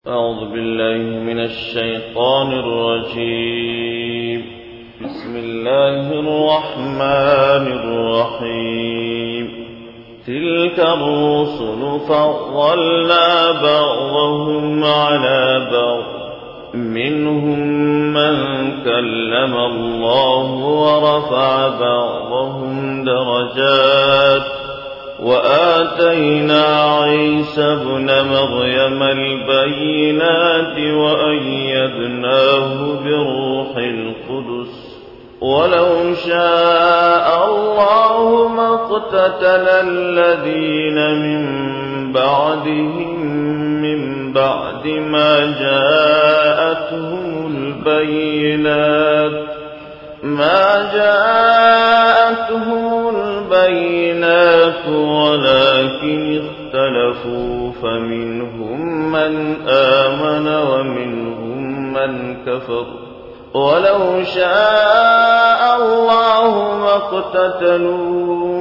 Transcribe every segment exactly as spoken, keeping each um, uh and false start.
أعوذ بالله من الشيطان الرجيم. بسم الله الرحمن الرحيم. تلك الرسل فضلنا بعضهم على بعض منهم من كلم الله ورفع بعضهم درجات وآتينا عيسى ابن مريم البينات وأيدناه بروح القدس ولو شاء الله ما اقتتل الذين من بعدهم من بعد ما جاءتهم البينات ما جاءتهم البينات ولكن اختلفوا فمنهم من آمن ومنهم من كفر ولو شاء الله ما اقتتلوا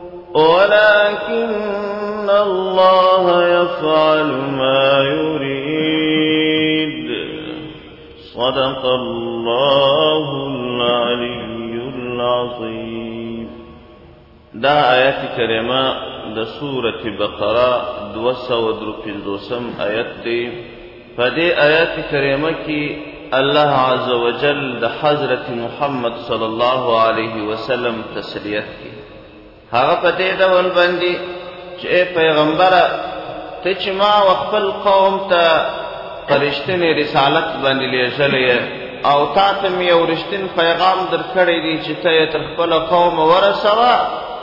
ولكن الله يفعل ما يريد. صدق الله العلي العظيم. دا آیت کریمه د سورة بقره دو سو درو پنځوسم آیت دی. په دې آیت کریمه کې الله عز وجل د حضرت محمد صلی الله علیه وسلم تسلیت کی. هغه په دې ډول باندې چې پیغمبره ته چې ما خپل قوم ته فرشتنی رسالت باندې لېږلې او تا ته مې یو رښتین پیغام درکړی دی چې ته یې تر خپل قوم ورسوه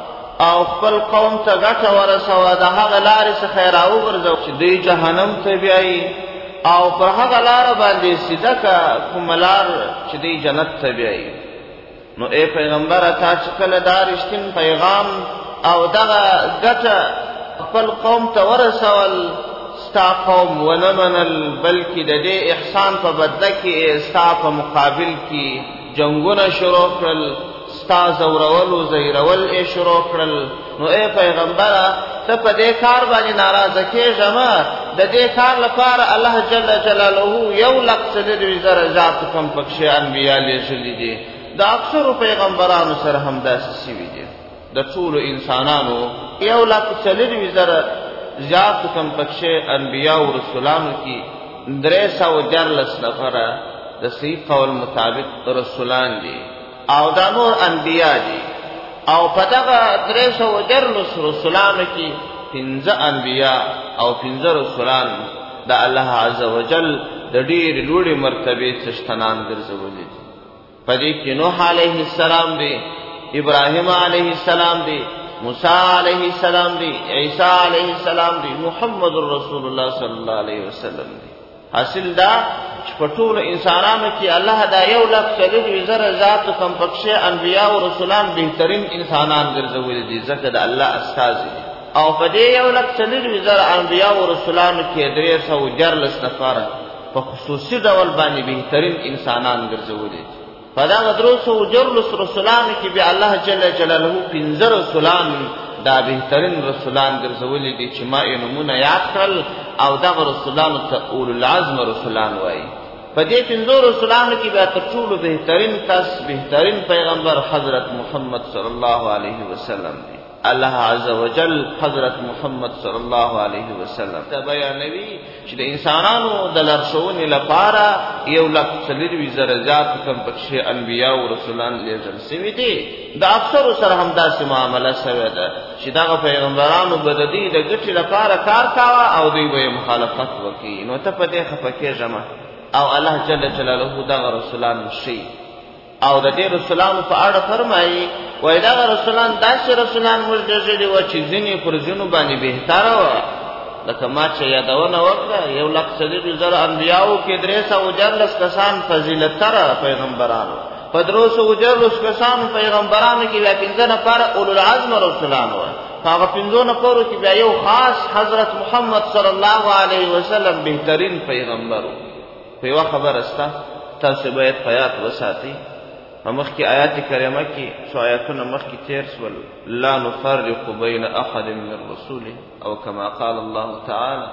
او خپل قوم ته ګټه ورسوه، د هغه لارې څخه یې راوګرځوه چې دوی جهنم ته بیایي او پر هغه لاره باندې سیده که کومه لار چې دوی جنت ته بیایي. نو ای پیغمبره تا چې کله دا رښتین پیغام او دغه ګټه خپل قوم ته ورسول، ستا قوم ونه منل، بلکې د دې احسان په بدله کې ستا په مقابل کې جنګونه شروع کړل، ستا زورول و زیرول یې شروع کړل. نو ای پیغمبره ته په دې کار باندې ناراضه کېږه مه. د دې کار لپاره الله جل جلاله یو لک څلرویشت زره ذات کم پکښې انبیا لېږلي دي. د اکثرو پیغمبرانو سره همداسې سوي دي. د ټولو انسانانو یو لک څلرویشت زره زیات کم پکښې انبیا او رسولانو کې درې سوه دیارلس نفره د صحیح قول مطابق رسولان دي او دا نور انبیا دي. او په دغه درې سوه دیارلس رسولانو کې پنځه انبیا او پنځه رسولان د الله عز وجل د ډېرې لوړې مرتبې څښتنان ګرځولي دي. په دې کې نوح علیه السلام دی، ابراهیم علیه السلام دی، موسی علیه السلام دی، عیسی علیه السلام دی، محمد رسول الله صلی الله علیه وسلم دی. حاصل دا چې په ټولو انسانانو کې الله دا یو لک څلرویشت زره ذاتو کم پکښې انبیا او رسولان بهترین انسانان ګرځولي دي، ځکه د الله استازي دي. او په دې یو لک څلرویشت زره انبیا او رسولانو کې درې سوه دیارلس نفره په خصوصي ډول باندې بهترین انسانان ګرځولي دي. په دغه درې سوه دیارلس رسولانو کې بیا الله جل جلاله پنځه رسولان دا بهترین رسولان ګرځولي دي چې ما یې نومونه یاد کړل او دغه رسولانو ته اولو العزم رسولان وایي. په دې پنځو رسولانو کې بیا تر ټولو بهترین کس، بهترین پیغمبر حضرت محمد صلی الله علیه وسلم دی. الله عز وجل حضرت محمد صلی الله علیه وسلم ته بیانوي چې د انسانانو د لارښوونې لپاره یو لک څلرویشت زره زیات کم پکښې انبیا او رسولان لېږل سوي دي. د اکثرو سره همداسې معامله سوې ده چې دغه پیغمبرانو به د دوی د ګټې لپاره کار کاوه او دوی به یې مخالفت وکړي. نو ته په دې خفه کېږه مه او الله جل جلاله دغه رسولان ښیي او د دې رسولانو په اړه فرمایي وایي دغه رسولان داسې رسولان موږ لېږلي وه چې ځینې پر ځینو باندې بهتره وه. لکه ما چې یادونه وکړه یو لک څلرویشت زره انبیاو کې درې سوه دیارلس کسان فضیلتره پیغمبرانو، په درې سوه دیارلس کسانو پیغمبرانو کې بیا پنځه نفره اولوالعزم رسولان وه. په هغه پنځو نفرو کې بیا یو خاص حضرت محمد صلی الله علیه وسلم بهترین پیغمبر و. په یوه خبره سته تاسو باید په یاد وساتئ. مخکې آیات کریمه کې څو آیاتونه مخکې تیر شول، لا نفرق بین احد من رسوله او کما قال الله تعالی،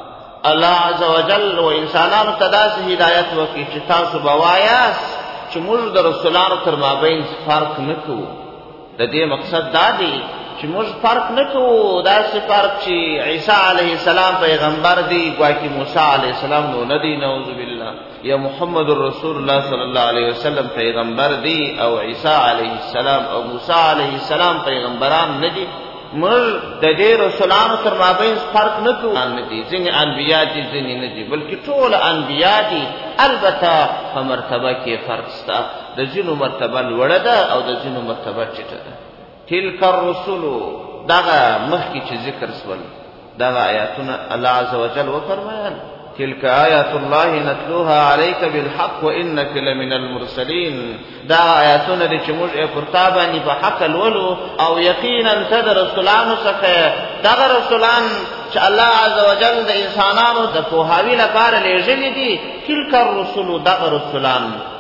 الله عز وجل و انسانانو ته داسې هدایت وکړي چې تاسو به وایاست چې موږ د رسولانو تر مابین فرق نه کوو. د دې مقصد دا دی چې موږ فرق نه کوو، داسې فرق چې عیسی علیه السلام پیغمبر دی ګواکې موسی علیه السلام نو نه دی، نعوذ بالله، یا محمد رسول الله صلی الله علیه وسلم پیغمبر دی او عیسی علیه السلام او موسی علیه السلام پیغمبران نه دي. موږ د دې رسولانو تر مابین فرق نه کوو، نه دي ځینې انبیا دي ځینې نه دي، بلکې ټول انبیا دي. البته په مرتبه کې فرق شته، د ځینو مرتبه لوړه ده او د ځینو مرتبه ټیټه ده. تلک الرسل دغه مخکې چې ذکر شول دغه آیاتونه الله عز وجل وفرمایل تلك آیات الله نتلوها عليك بالحق وانك لمن المرسلین. دا آیاتونه دي چې موږ یې پر تا باندې په حق لولو او یقینا ته د رسولانو څخه دغه رسولان چې الله عز وجل د انسانانو د پوهاوي لپاره لېږلي دي. تلک الرسل دغه رسولان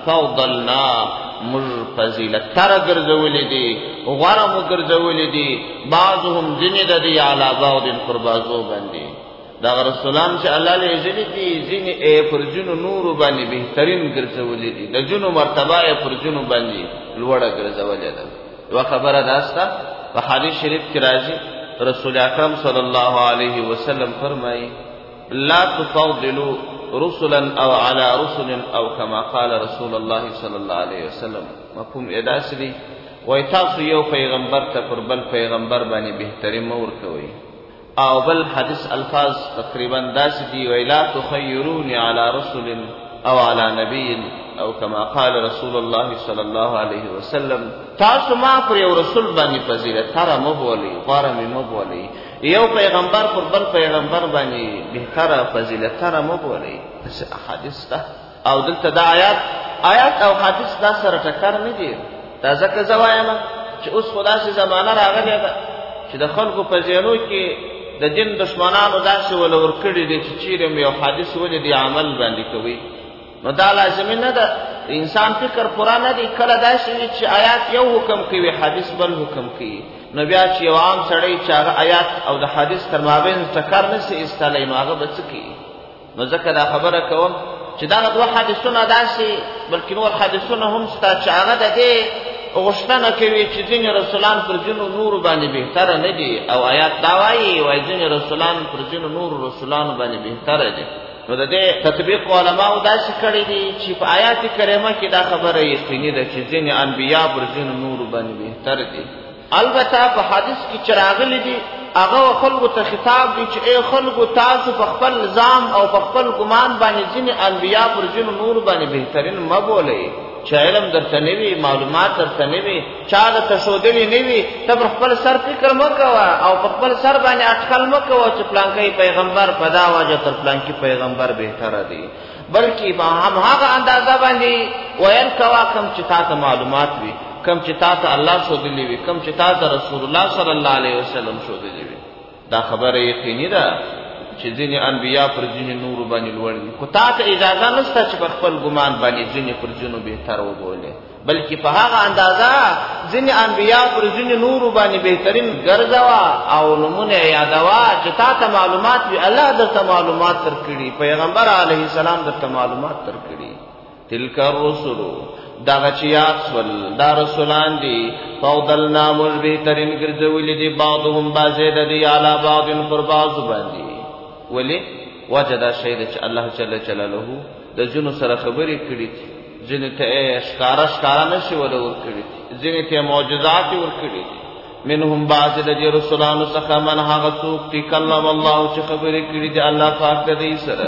فضلنا موږ فضیلت تره ګرځولي دي، غوره مو ګرځولي دي، بعضهم ځینې د دې علی بعض پر بعضو باندې. دا رسولان چې الله لېږلي دي ځینې یې پر ځینو نورو باندې بهترین ګرځولي دي، د ځینو مرتبه یې پر ځینو باندې لوړه ګرځولې ده. یوه خبره دا شته په حدیث شریف کې راځي، رسول اکرم صلی الله علیه وسلم فرمایي لا تفضلوا رسلا او على رسل او كما قال رسول الله صلی الله علیه وسلم. مفهوم یې داسې دی وایي تاسو یو پیغمبر ته پر بل پیغمبر باندې بهترین مه ورکوئ. او بل حدیث الفاظ تقریبا داسې دي وایي لا تخیروني على رسل او على نبي او كما قال رسول الله صلی الله علیه وسلم. تاسو ما پر یو رسول باندې فضیلت تره مه بولئ، غوره مې مه بولئ، یو پیغمبر پر بل پیغمبر باندې بهتره فضیلت تره مه بولئ. حدیث ده او دلته دا آیات آیات او حدیث دا سره ټکر نه دي. دا ځکه زه وایم چې اوس خو داسې زمانه راغلې ده چې د خلکو په ذهنو کې د دین دشمنانو داسې وله ورکړي دي چې چیرې م یو حدیث ولیدي عمل باندې کوي. نو دا لازمي نه ده، انسان فکر پوره نه دی. کله داسې وي چې آیات یو حکم کوي حدیث بل حکم کوي، نو بیا چې یو عام سړی چې هغه آیات او د حدیث تر مابین ټکر نسي ایستلی نو هغه به څه کوي؟ نو ځکه دا خبره کوم چې دغه دوه حدیثونه داسې بلکې نور حدیثونه هم شته چې هغه د دې غوښتنه کوي چې ځینې رسولان پر ځینو نورو باندې بهتره نه دي، او آیات دا وایي وایي ځینې رسولان پر ځینو نورو رسولانو باندې بهتره دي. نو د دې تطبیق علماو داسې کړی دي چې په آیات کریمه کې دا خبره یقیني ده چې ځینې انبیا پر ځینو نورو باندې بهتر دي. البته په حدیث کې چې راغلي دي هغه خلکو ته خطاب دی چې ای خلکو تاسو په خپل ځان او په خپل ګمان باندې ځینې انبیا پر ځینو نورو باندې بهترین مه بولئ. چې علم درته نه وي، معلومات درته نه وي، چا درته ښودلي نه وي، ته پر خپل سر فکر مه کوه او په خپل سر باندې اټکل مه کوه چې پلانکی پیغمبر په دا وجه تر پلانکي پیغمبر بهتره دی، بلکې په همهغه اندازه باندې ویل کوه کوم چې تا ته معلومات وي، کوم چې تا ته الله ښودلي وي، کوم چې تا ته رسول الله صلی الله علیه وسلم ښودلي وي. دا خبره یقیني ده چې ځینې انبیا پر ځینې نورو باندې لوړ دي، خو تا ته اجازه نشته چې په خپل ګمان باندې ځینې پر ځینو بهتر وبولې، بلکې په هغه اندازه ځینې انبیا پر ځینې نورو باندې بهترین ګرځوه او نومونه یادوه چې تا ته معلومات وي. الله درته معلومات درکړي، پیغمبر علیه السلام درته معلومات درکړي. تلک الرسل دغه چې یاد شول دا رسولان دي فضلنا موږ بهترین ګرځولي دي بعضهم بعضې د دې علی بعض پر بعضو باندې. ولی وجه دا شی ده چې الله جل جلاله د ځینو سره خبرې کړي دي، ځینې ته یې ښکاره ښکاره نشي وله ورکړي دي، ځینې ته یې معجزات یې ورکړي دي. منهم بعضې د دې رسولانو څخه من هغه څوک چې کلم الله چې خبرې کړي دي الله پاک د دوی سره،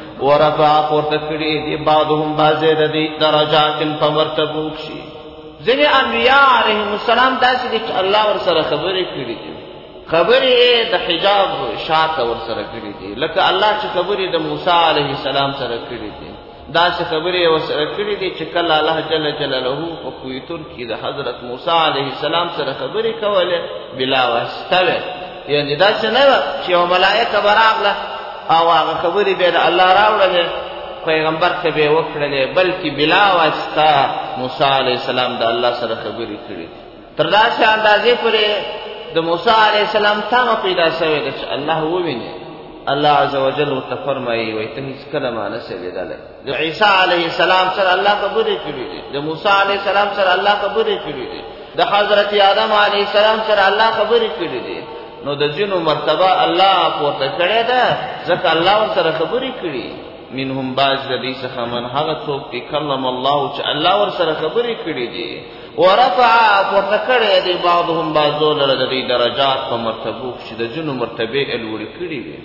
ورفع پورته کړي دي بعضهم بعضې د دې درجات په مرتبو کښې. ځینې انبیا علیهم السلام داسې دي چې الله ورسره خبرې کړي دي، خبرې د حجاب شاته ورسره کړي دي، لکه الله چې خبرې د موسی علیه السلام سره کړي دي داسې خبرې ورسره کړي دي چې کله الله جل جلاله په کوه طور کې د حضرت موسی علیه السلام سره خبرې کولې بلا واسطه وې، یعنې داسې نه وه چې یو ملایکه به راغله او هغه خبرې به د الله راوړلې پیغمبر ته به یې وکړلې، بلکې بلا واسطه موسی علیه السلام د الله سره خبرې کړي دي. تر داسې اندازې پورې د موسی علیه السلام تمه پیدا شوې ده چې الله وویني الله عز وجل وتفرمایي وي ته هیڅ کله ما نه سي لیدلی د عیسی علیه السلام سره الله خبرې کړې دي د موسی علیه السلام سره الله خبرې کړې دي د حضرت آدم علیه السلام سره الله خبرې کړې دي نو د ځینو مرتبه الله پورته کړې ده ځکه الله ورسره خبرې کړي منهم بعض د دې څخه من هغه څوک چې کلم الله چې الله ورسره خبرې کړي دي ورفع پورته کړی دی بعضهم بعضو لره د دې درجات په مرتبو چې د ځینو مرتبې یې لوړې کړي وي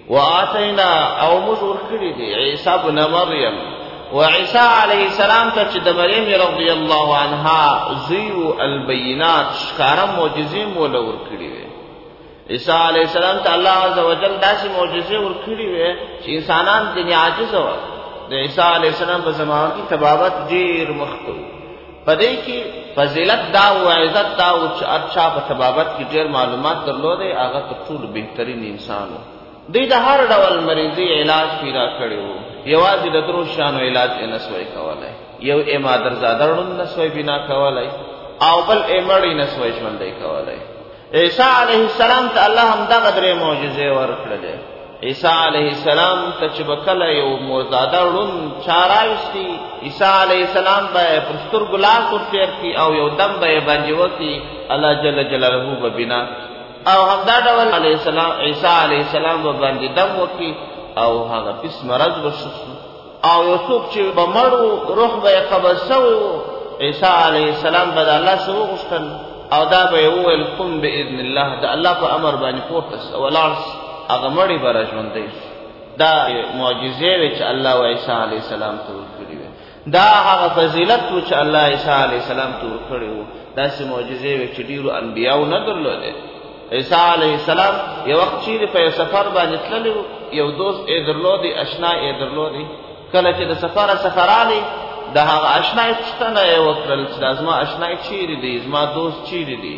وآتینا او موږ ورکړي دي عیسی ابن مریم وعیسی علیه السلام ته چې د مریم رضی الله عنها زیو البینات ښکاره معجزې موله ورکړي وي عیسی علیه السلام ته الله عز وجل داسې معجزې ورکړي وي چې انسانان ځینې عاجزه وه د عیسی علیه السلام په زمانه کې طبابت ډېر مخته و په دې کې فضیلت دا او عزت دا او چې ارچا په طبابت کې ډېر معلومات درلودې هغه تر ټولو بهترین انسان و دوی د هر ډول مریضي علاج پیدا کړی و یوازې د درو شانو علاج یې نسوی کولی یو یې مادرزاده ړوند نسوی بنا کولی او بل یې مړی نسوی ژوندی کولی عیسی علیه السلام ته الله همدغه درې معجزې ورکړلې عیسی علیه السلام ته چې به کله یو مرداده ړوند چا راوستي عیسی علیه السلام به یې پر سترګو لاس ورتېر کړي او یو دم به یې باندې وکړي الله جل جلاله به بنا او همدا ډول علیه السلام عیسی علیه السلام به باندې دم وکړي او هغه پیس مرض به ښه او یو څوک چې به مړ و روح به یې قبض سوی و عیسی علیه السلام به د الله څه وغوښتل او دا به یې وویل قم باذن الله د الله په امر باندې پورته سه ولاړ هغه مړی به را ژوندی دا معجزې وې چې الله و عیسی علیه السلام ته ورکړي وې دا هغه فضیلت و چې الله عیسی علیه السلام ته ورکړی و داسې معجزې وې چې ډېرو انبیاو نه درلودې عیسی علیه السلام یو وخت چیرې په یو سفر باندې تللی و یو دوست یې درلودی اشنا یې درلودی کله چې د سفره څخه رالی د هغه اشنا یې پوښتنه یې وکړل چې دا زما اشنا یې چیرې دی زما دوست چیرې دی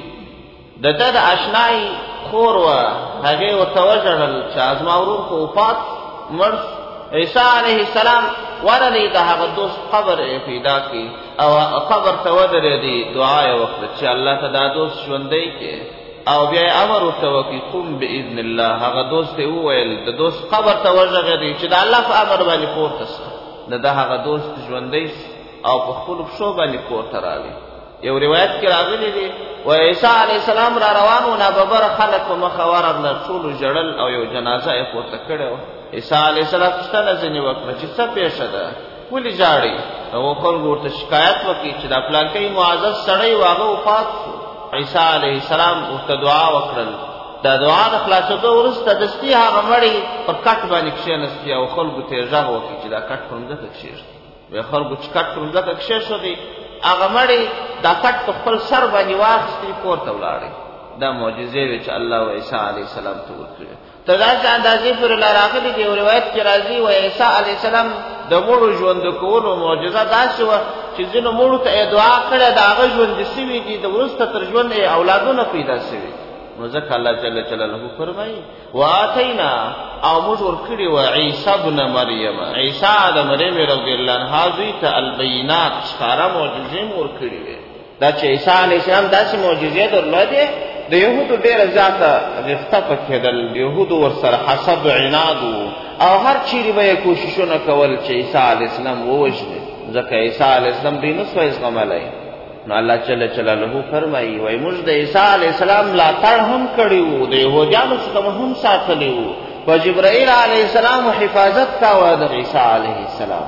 د ده د اشنای خور وه هغې ورته وژړل چې زما ورور خو وفات مړ عیسی علیه السلام ورغلی د هغه دوست قبر یې پیدا کړي او قبر ته ودرېدی دعا یې وکړه چې الله ته دا دوست ژوندی کړي او بیا یې امر ورته وکړي قم باذن الله هغه دوست یې وویل د دوست قبر ته وژغېدی چې د الله په امر باندې پورته سه د ده هغه دوست ژوندی او په خپلو پښو باندې کور ته راغلی یو روایت کې راغلی دی و عیسی علیه السلام را روان و ناببره خلک په مخه ورغله ټولو ژړل او یو جنازه یې پورته کړې وه عیسی علیه السلام پوښتنه ځینې وکړه چې څه پېښه ده ولې ژاړئ هغو خلکو ورته شکایت وکړي چې دا پلانکی معزز سړی و هغه وفات شو عیسی علیه السلام ورته دعا وکړل دا دعا د خلاصېدو وروسته دستي هغه مړی پر کټ باندې کښېنستی او خلکو ته یې غږ وکړي چې دا کټ پر مځکه کښېږدي بیا خلکو چې کټ پر مځکه کښېښودی هغه مړی دا کټ په خپل سر باندې واخیستې کور ته ولاړی دا معجزې وې چې الله و عیسی علیه السلام ته ورکړې تر داسې اندازې پورې لا راغلي دی یو روایت کې راځي و عیسی علیه السلام د مړو ژوندي کولو معجزه داسې وه چې ځینو مړو ته یې دعا کړې د هغه ژوندي سوي دي د وروسته تر ژونده یې اولادونه پیدا سوي نو ځکه الله جل جلاله فرمایي وآتینا او موږ ورکړي و عیسی ابن مریم عیسی د مریم رضی الله عنها زوی ته البینات ښکاره معجزې مو ورکړي وې دا چې عیسی علیه السلام داسې معجزې درلودې د یهودو ډېره زیاته غفته پکېدل د یهودو ورسره حسب عناد او هر چیرې به یې کوششونه کول چې عیسی علیه السلام ووژني ځکه عیسی علیه السلام دوی نه سوی زغملی نو الله جل جلاله فرمایي وایي موږ د عیسی علیه السلام ملاتړ هم کړی وو د یهودیانو څخه مو هم ساتلی وو په جبرائیل علیه السلام حفاظت کاوه د عیسی علیه السلام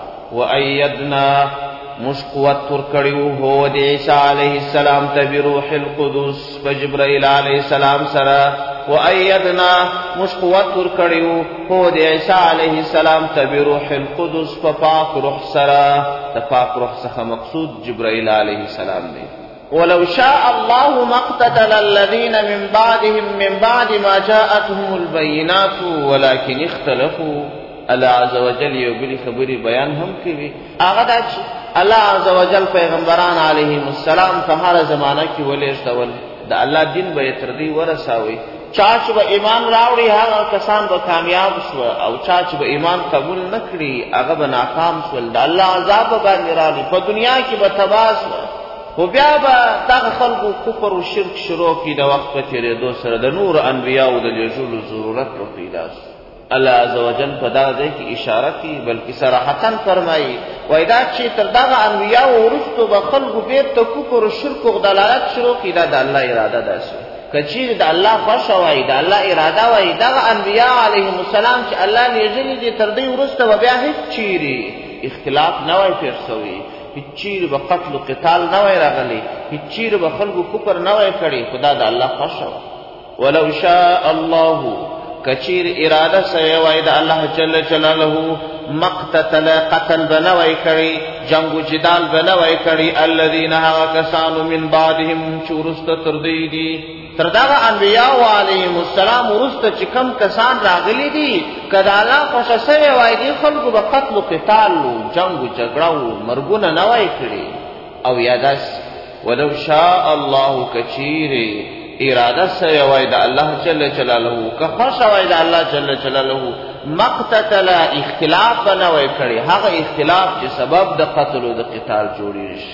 وایدنا موږ قوت ورکړی وو هو د عیسی علیه السلام ته بروح القدس په جبرائیل علیه السلام سره وایدنا موږ قوت ورکړی وو هو د عیسی علیه السلام ته بروح القدس په پاک روح سره د پاک روح څخه مقصود جبرائیل علیه السلام دی ولو شاء الله ما اقتتل الذين من بعدهم من بعد ما جاءتهم البينات ولكن اختلفوا الله عز وجل یو بلی خبری بیان هم کوي هغه دا چې الله عز وجل پیغمبران علیهم السلام په هر زمانه کې ولېږدول د الله دین به یې تر دې ورساوي چا چې به ایمان راوړي هغه کسان به کامیاب شوه او چا چې به ایمان قبول نه کړي هغه به ناکام شول د الله عذاب به باندې راغلی په دنیا کې به تباه شوه خو بیا به دغه خلکو کفر و شرک شروع کړي د وخت په تېرېدو سره د نورو انبیاو د لېږلو ضرورت به پیدا شو الله عزوجل په دا ځای کې اشاره کوي بلکې صراحتاً فرمایي وای دا چې تر دغه انبیاء وروسته به خلکو بیرته کفر او شرک او ضلالت شروع کړي دا د الله اراده ده. کچیر د الله خوښه وای د الله اراده وای دغه انبیاء علیهم السلام چې الله لیږلي دي تر دې وروسته به بیا هیڅ چیرې اختلاف نه وای تېر سوی، هیڅ چیرې به قتل و قتال نه وای راغلی، هیڅ چیرې به خلکو کفر نه وای کړی، خو دا د الله خوښه وه. ولو شاء الله کچیر اراده سوی وای د الله جل جلاله مقتتل قتل به نه وای کړی، جنگ و جدال به نه وای کړی الذین هغه کسانو من بعدهم چې وروسته تر دوی دي تر دغه انبیاء علیهم السلام وروسته چې کم کسان راغلي دي که د الله خوښه سوی وای دي خلکو به قتل و قتال و جنگ و جګړه و مرګونه نه وای کړي. او یا داسې ولو شاء الله کچیرې اراده سوی وای د الله جل جلاله که خوښه وای د الله جل جلاله مقتتل اختلاف به نه وای کړي، هغه اختلاف چې سبب د قتل و د قتال جوړېږي.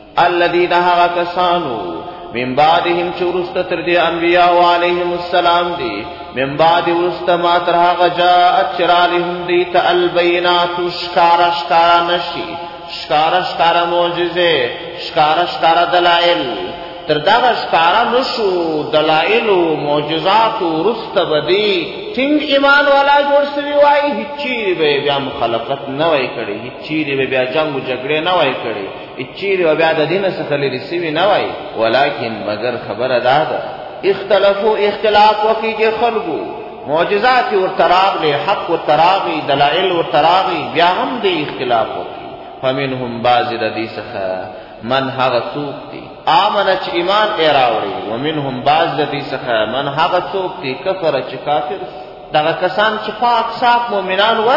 الذین هغه کسانو من بعدهم چې وروسته تر دې انبیاء علیهم السلام دي من بعد وروسته ما تر هغه جاءت چې راغلهم دي ته البینات ښکاره ښکاره نشي، ښکاره ښکاره معجزې، ښکاره ښکاره دلایل تر دغه ښکاره نشو دلایلو معجزاتو وروسته به دي ټینګ ایمان والا جوړ سوي وای، هیڅ چیرې به بیا مخالفت نه وای کړی، هیڅ چیرې به بیا جنګ و جګړې نه وای کړی، هیڅ چیرې به بیا د دین څخه لرې سوي نه وای. ولیکن مگر خبره دا ده اختلافو اختلاف وکړي خلکو، معجزات ورته راغلې، حق ورته راغی، دلایل ورته راغی، بیا هم دې اختلاف وکړي. فمنهم بعض د دې څخه من هغه څوک دي آمن چې ایمان یې راوړي، ومنهم بعض د دې څخه من هغه څوک دي کفر چې کافر. دغه کسان چې پاک صاف مؤمنان وه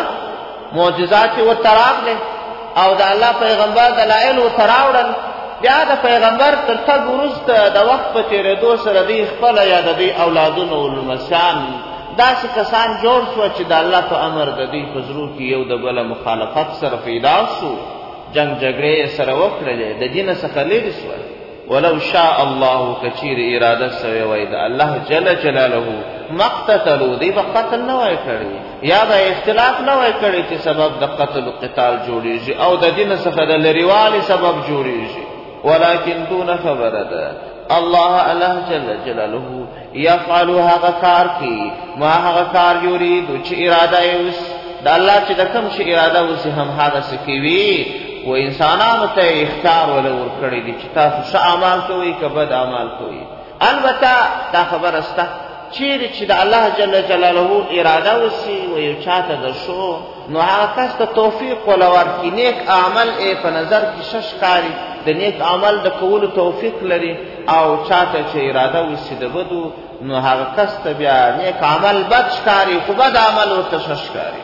معجزات یې ورته راغلې او د الله پیغمبر دلایل ورته راوړل، بیا د پیغمبر تر تګ وروسته د وخت په تېرېدو سره دوی خپله یا د دوی اولادونه او لمسیان داسې کسان جوړ شوه چې د الله په امر د دوی په زړو کې یو د بله مخالفت سره پیدا سو، جنگ جګړې سره وکړلې، د دین څخه لرې سول. ولو شاء الله کچیر اراده سوی وای د الله جل جلاله مقتتلو دی به قتل نه وای کړی یا به اختلاف نه وای کړی چې سبب د قتل و قتال جوړیږي او د دین څخه د لریوالي سبب جوړیږي. ولکن دون خبره ده الله الله جل جلاله یفعل هغه کار کی ما هغه کار یرید چې اراده یې وس د الله چې د کوم شي اراده وس هم هغه سکوي و انسانانو ته اختیار ولا ورکړی دي چې تاسو ښه اعمال کوئ که بد اعمال کوئ. البته دا خبره شته چیرې چې د الله جل جلاله اراده وسي و یو چاته د شو نو هغه کس ته توفیق ولا ورکړي، نیک عمل یې په نظر کې ښه ښکاري، د نیک عمل د کولو توفیق لري، او چاته چې اراده وسي د بدو نو هغه کس ته بیا نیک عمل بد ښکاري خو بد عمل ورته ښه ښکاري.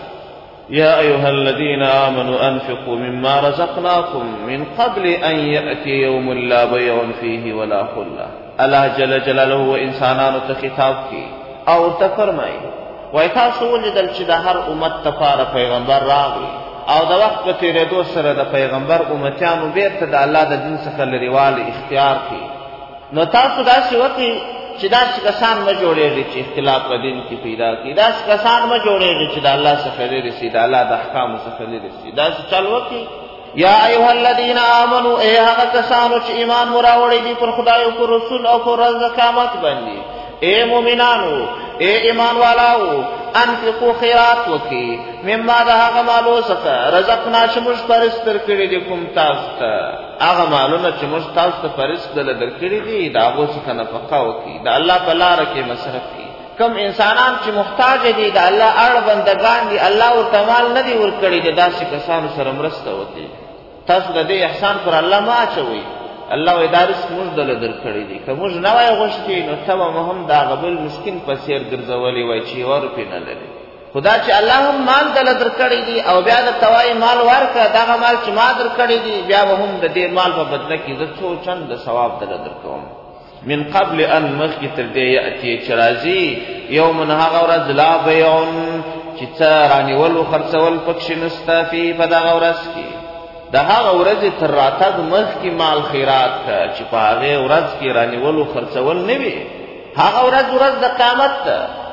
يا أيها الذين آمنوا أنفقوا مما رزقناكم من قبل أن يأتي يوم لا بيع فيه ولا خلة. الله جل جلاله و انسانانو ته خطاب کی او ته فرمای وای تاسو ولیدل چې د هر امت لپاره پیغمبر راغی او د وخت په تېرېدو سره د پیغمبر امتیانو بیرته د الله د دین څخه لرېوالی اختیار کی، نو تاسو داسې وکړئ چې داسې کسان مه جوړېږي چې اختلاف په دین کې پیدا کړي، داسې کسان مه جوړېږي چې د الله څخه لرې سي، د الله د احکامو څخه لرې سي، داسې چل وکړي. یا ایها الذین آمنوا ای هغه کسانو چې ایمان مو راوړی دي پر خدای او پر رسول او پر ورځ د قیامت باندې، اے مؤمنانو اے ایمان والاو انفقوا خیرات وکړئ مما د هغه مالو څخه رزقنا چې موږ پرست درکړي دي کوم تاسو ته، هغه مالونه چې موږ تاسو ته پرست دله درکړي دي د هغو څخه نفقه وکړئ، د الله په لاره کې مصرف کړئ. کم انسانان چې محتاج دي د الله اړ بندگان دي الله ورته مال نه دي ورکړي دي داسې کسانو سره مرسته وکړئ. تاسو د دې احسان پر الله مه اچوئ، الله وایي دا رزق موږ دله درکړی دی، که موږ نه وای غوښتي نو ته به مو هم د هغه بل مسکین په څېر ګرځولی وای چې یوه روپۍ نه لري. خو دا چې الله هم مال دله درکړی دی او بیا درته وایي مال ورکړه، دغه مال چې ما درکړی دی بیا به هم د دې مال په بدله کې زه څو چنده ثواب دله درکوم. من قبل ان مخکې تر دې یأتي چې راځي یومن هغه ورځ لا بیعون چې څه رانیول و خرڅول پکښې نسته فی په دغه ورځ کې د هغه ورځې تر راتګ مخکې مال خیرات که چې په هغې ورځ کې رانیول و خرڅول نه وي. هغه ورځ ورځ د قیامت ده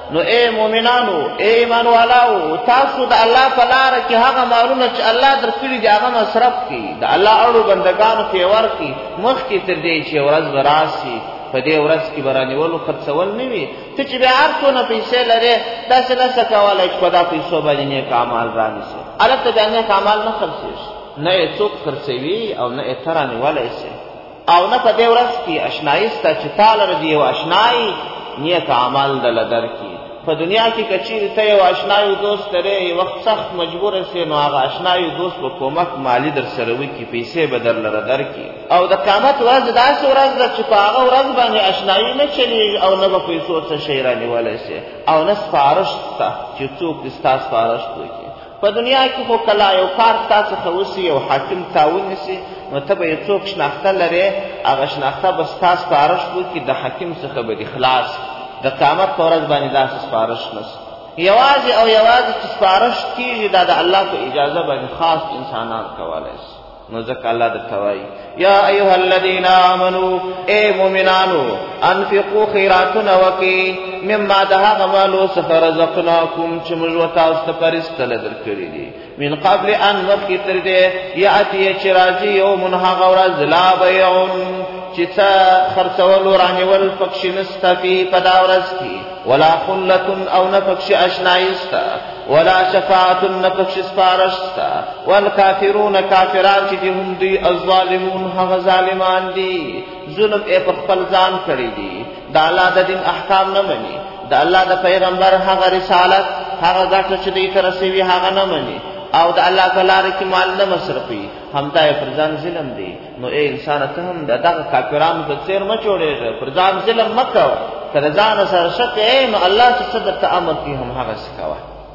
نو اے مؤمنانو اے ایمان والاو تاسو د الله په لاره کې هغه مالونه چې الله درکړي دي هغه مصرف کړئ، د الله اړو بندګانو ته یې ورکړئ، مخکې تر دې چې ورځ به راسي په دې ورځ کې به رانیولو خرڅول نه وي. ته چې بیا هر څونه پیسې لرې داسې نسه کولی چې په دا پیسو باندې نیک اعمال رانیسې، هلته بیا نیک اعمال نه خرڅېږي، نه یې څوک خرڅوي او نه یې ته رانیولی سې، او نه په دې ورځ کې اشنایي سته چې تا لره د یو اشنایي نیک اعمال دله درکړي. په دنیا کې که چیرې ته یو اشنایو دوست لرې یو وخت سخت مجبوره سې نو هغه اشنایو دوست به کومک مالي در سره وکړي، پیسې به در لره درکړي. او د قیامت ورځ داسې ورځ ده چې په هغه ورځ باندې اشنایي نه چلېږي او نه به پیسو څه شی رانیولی سې او نه سپارښت شته چې څوک دې ستا سپارښت وکړي. په دنیا کې خو کله یو کار ستا څخه وسي یو حاکم تا ونیسي نو ته به یو څوک شناخته لرې، هغه شناخته به ستا سپارښت وکړي، د حاکم څخه به دې خلاص. د قیامت په ورځ باندې داسې سپارښت نشته، یوازې او یوازې چې سپارښت کېږي دا د الله په اجازه باندې خاص انسانان کولی شي. نو ځکه الله درته وایي یا ایها الذین آمنو اے مؤمنانو انفقوا خیراتونه وکړئ مما د هغه مالو څخه رزقناکم چې موږ تاسو ته پرستله درکړي دي من قبل ان مخکې تر دې یأتي چې راځي یوم هغه ورځ لا بیع چې څه خرڅول رانیول پکښې نسته فی په دا ورځ کې ولا خلة او نه پکښې اشنایي سته ولا شفاعة نه پکښې سپارښت سته والکافرون کافران چې دي هم دوی الظالمون هغه ظالمان دي، ظلم یې پر خپل ځان کړی دي، د الله د دین احکام نه مني، د الله د پیغمبر هغه رسالت هغه ګټه چې دوی ته رسوي هغه نه مني، او د الله په لاره کې مال نه مصرفوي، همدا یې پر ځان ظلم دی. نو ای انسانه ته هم د دغه کافرانو په څېر مه جوړېږه، پر ځان ظلم مه کوه، که د ځانه سره شک یې نو الله چې څه درته امر کوي هم هغسې کوه.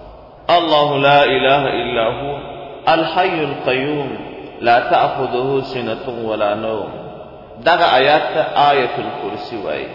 الله لا اله الا هو الحي القيوم لا تأخذه سنة ولا نوم. دغه آیات ته آیت الکرسی وایي.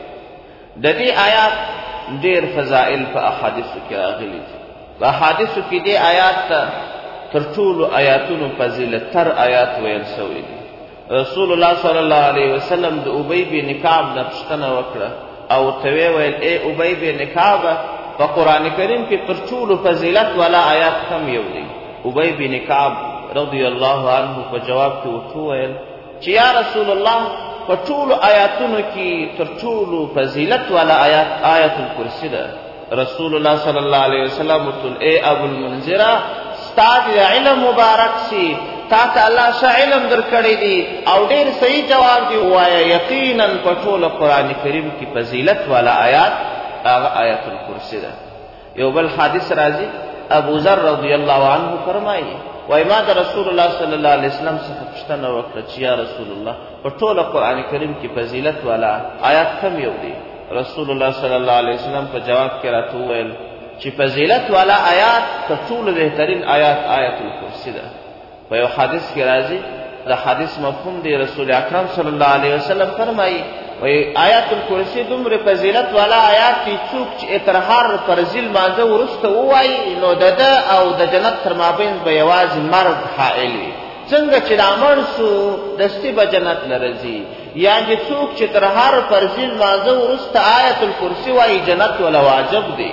د دې آیات ډېر فضائل په احادیثو کې راغلي دي. په احادیثو کې دې آیات ته تر ټولو آیاتونو فضیلت تر آیات ویل شوي دي. رسول الله صلی الله علیه وسلم د ابی بن کعب نه پوښتنه وکړه او ورته ویل ای ابی بن کعب په قرآن کریم کې تر ټولو فضیلت والا آیات کوم یو دی؟ ابی بن کعب رضی الله عنه په جواب کې ورته وویل چې یا رسول الله په ټولو آیاتونو کې تر ټولو فضیلت والا آیات آیت الکرسی ده. رسول الله صلی الله علیه وسلم ورته ای ابو المنذر ستا د علم مبارک سي، تا ته الله ښه علم درکړی دی او ډېر صحیح جواب دی ووایه یقینا په ټوله قرآن کریم کې فضیلت والا آیات هغه آیت الکرسی ده. یو بل حادث راځي ابو ذر رضی الله عنه فرمایي وای ما د رسول الله صلی الله علیه وسلم څخه پوښتنه وکړه چې یا رسول الله په ټوله قرآن کریم کې فضیلت والا آیات کوم یو دی؟ رسول الله صلی الله علیه وسلم په جواب کې راته وویل چې فضیلت والا آیات تر ټولو بهترین آیات آیت الکرسی ده. په یو حدیث کې راځي د حدیث مفهوم دی رسول اکرم صلی الله علیه وسلم فرمایي وای آیت الکرسی دومره فضیلت والا آیات دي څوک چې تر هر فرضي لمانځه وروسته ووایي نو د ده او د جنت تر مابین به یوازې مرګ حائل وي. څنګه چې دا مړ سو دستي به جنت له راځي، یعنې څوک چې تر هر فرضي لمانځه وروسته آیت الکرسی وایي جنت ولا واجب دی.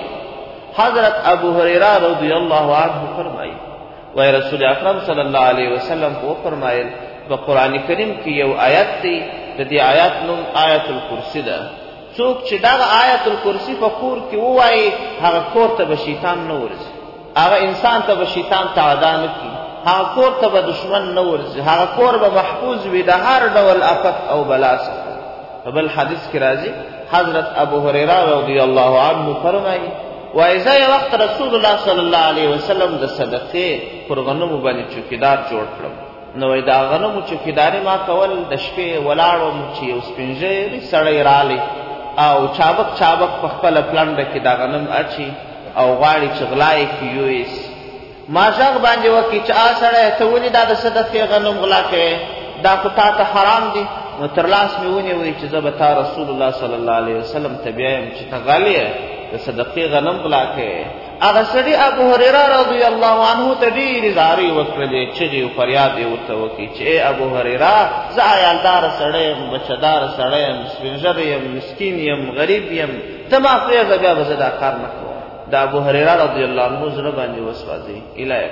حضرت ابو هریره رضی الله عنه فرمایي وای رسول اکرم صلی الله علیه وسلم په فرمایل په قرآن کریم کې یو آیت دی د دې آیات نوم آیت الکرسی ده. څوک چې دغه آیت الکرسی په کور کې ووایي هغه کور ته به شیطان نه ورځي، هغه انسان ته به شیطان تعدا نه کړي، هغه کور ته به دشمن نه ورځي، هغه کور به محفوظ وي د هر ډول آفت او بلا څخه. په بل حدیث کې راځي حضرت ابو هریره رضی الله عنه فرمایي وای زه یو وخت رسول الله صلی الله علیه وسلم د صدقې پر غنمو باندې چوکیدار جوړ کړم. نو وای دا غنمو چوکیداري ما کول د شپې ولاړم چې یو سپین ږیری سړی رالی او چابک چابک په خپله پلنډه کې دا غنم اچي او غواړي چې غلا یې کړي یویسي. ما غږ باندې وکړي چې آ سړی ته ولې دا د صدقې غنم غلا کوې؟ دا خو تا ته حرام دي. نو تر لاس مې ونیوی چې زه به تا رسول الله صلی الله علیه وسلم ته بیایم چې ته غل یې د صدقې غنم غلا کوې. هغه سړي ابو هریره رضی الله عنه ته ډېرې زارۍ وکړلې، چغې او فریاد یې ورته وکړي چې ای ابو هریره زه عیالداره سړی یم، بچهداره سړی یم، سپین ږیری یم، مسکین یم، غریب یم، ته ما پرېږده بیا به زه دا کار نه کوم. د ابو هريره رضی الله عنه زړه باندې وسوځي الای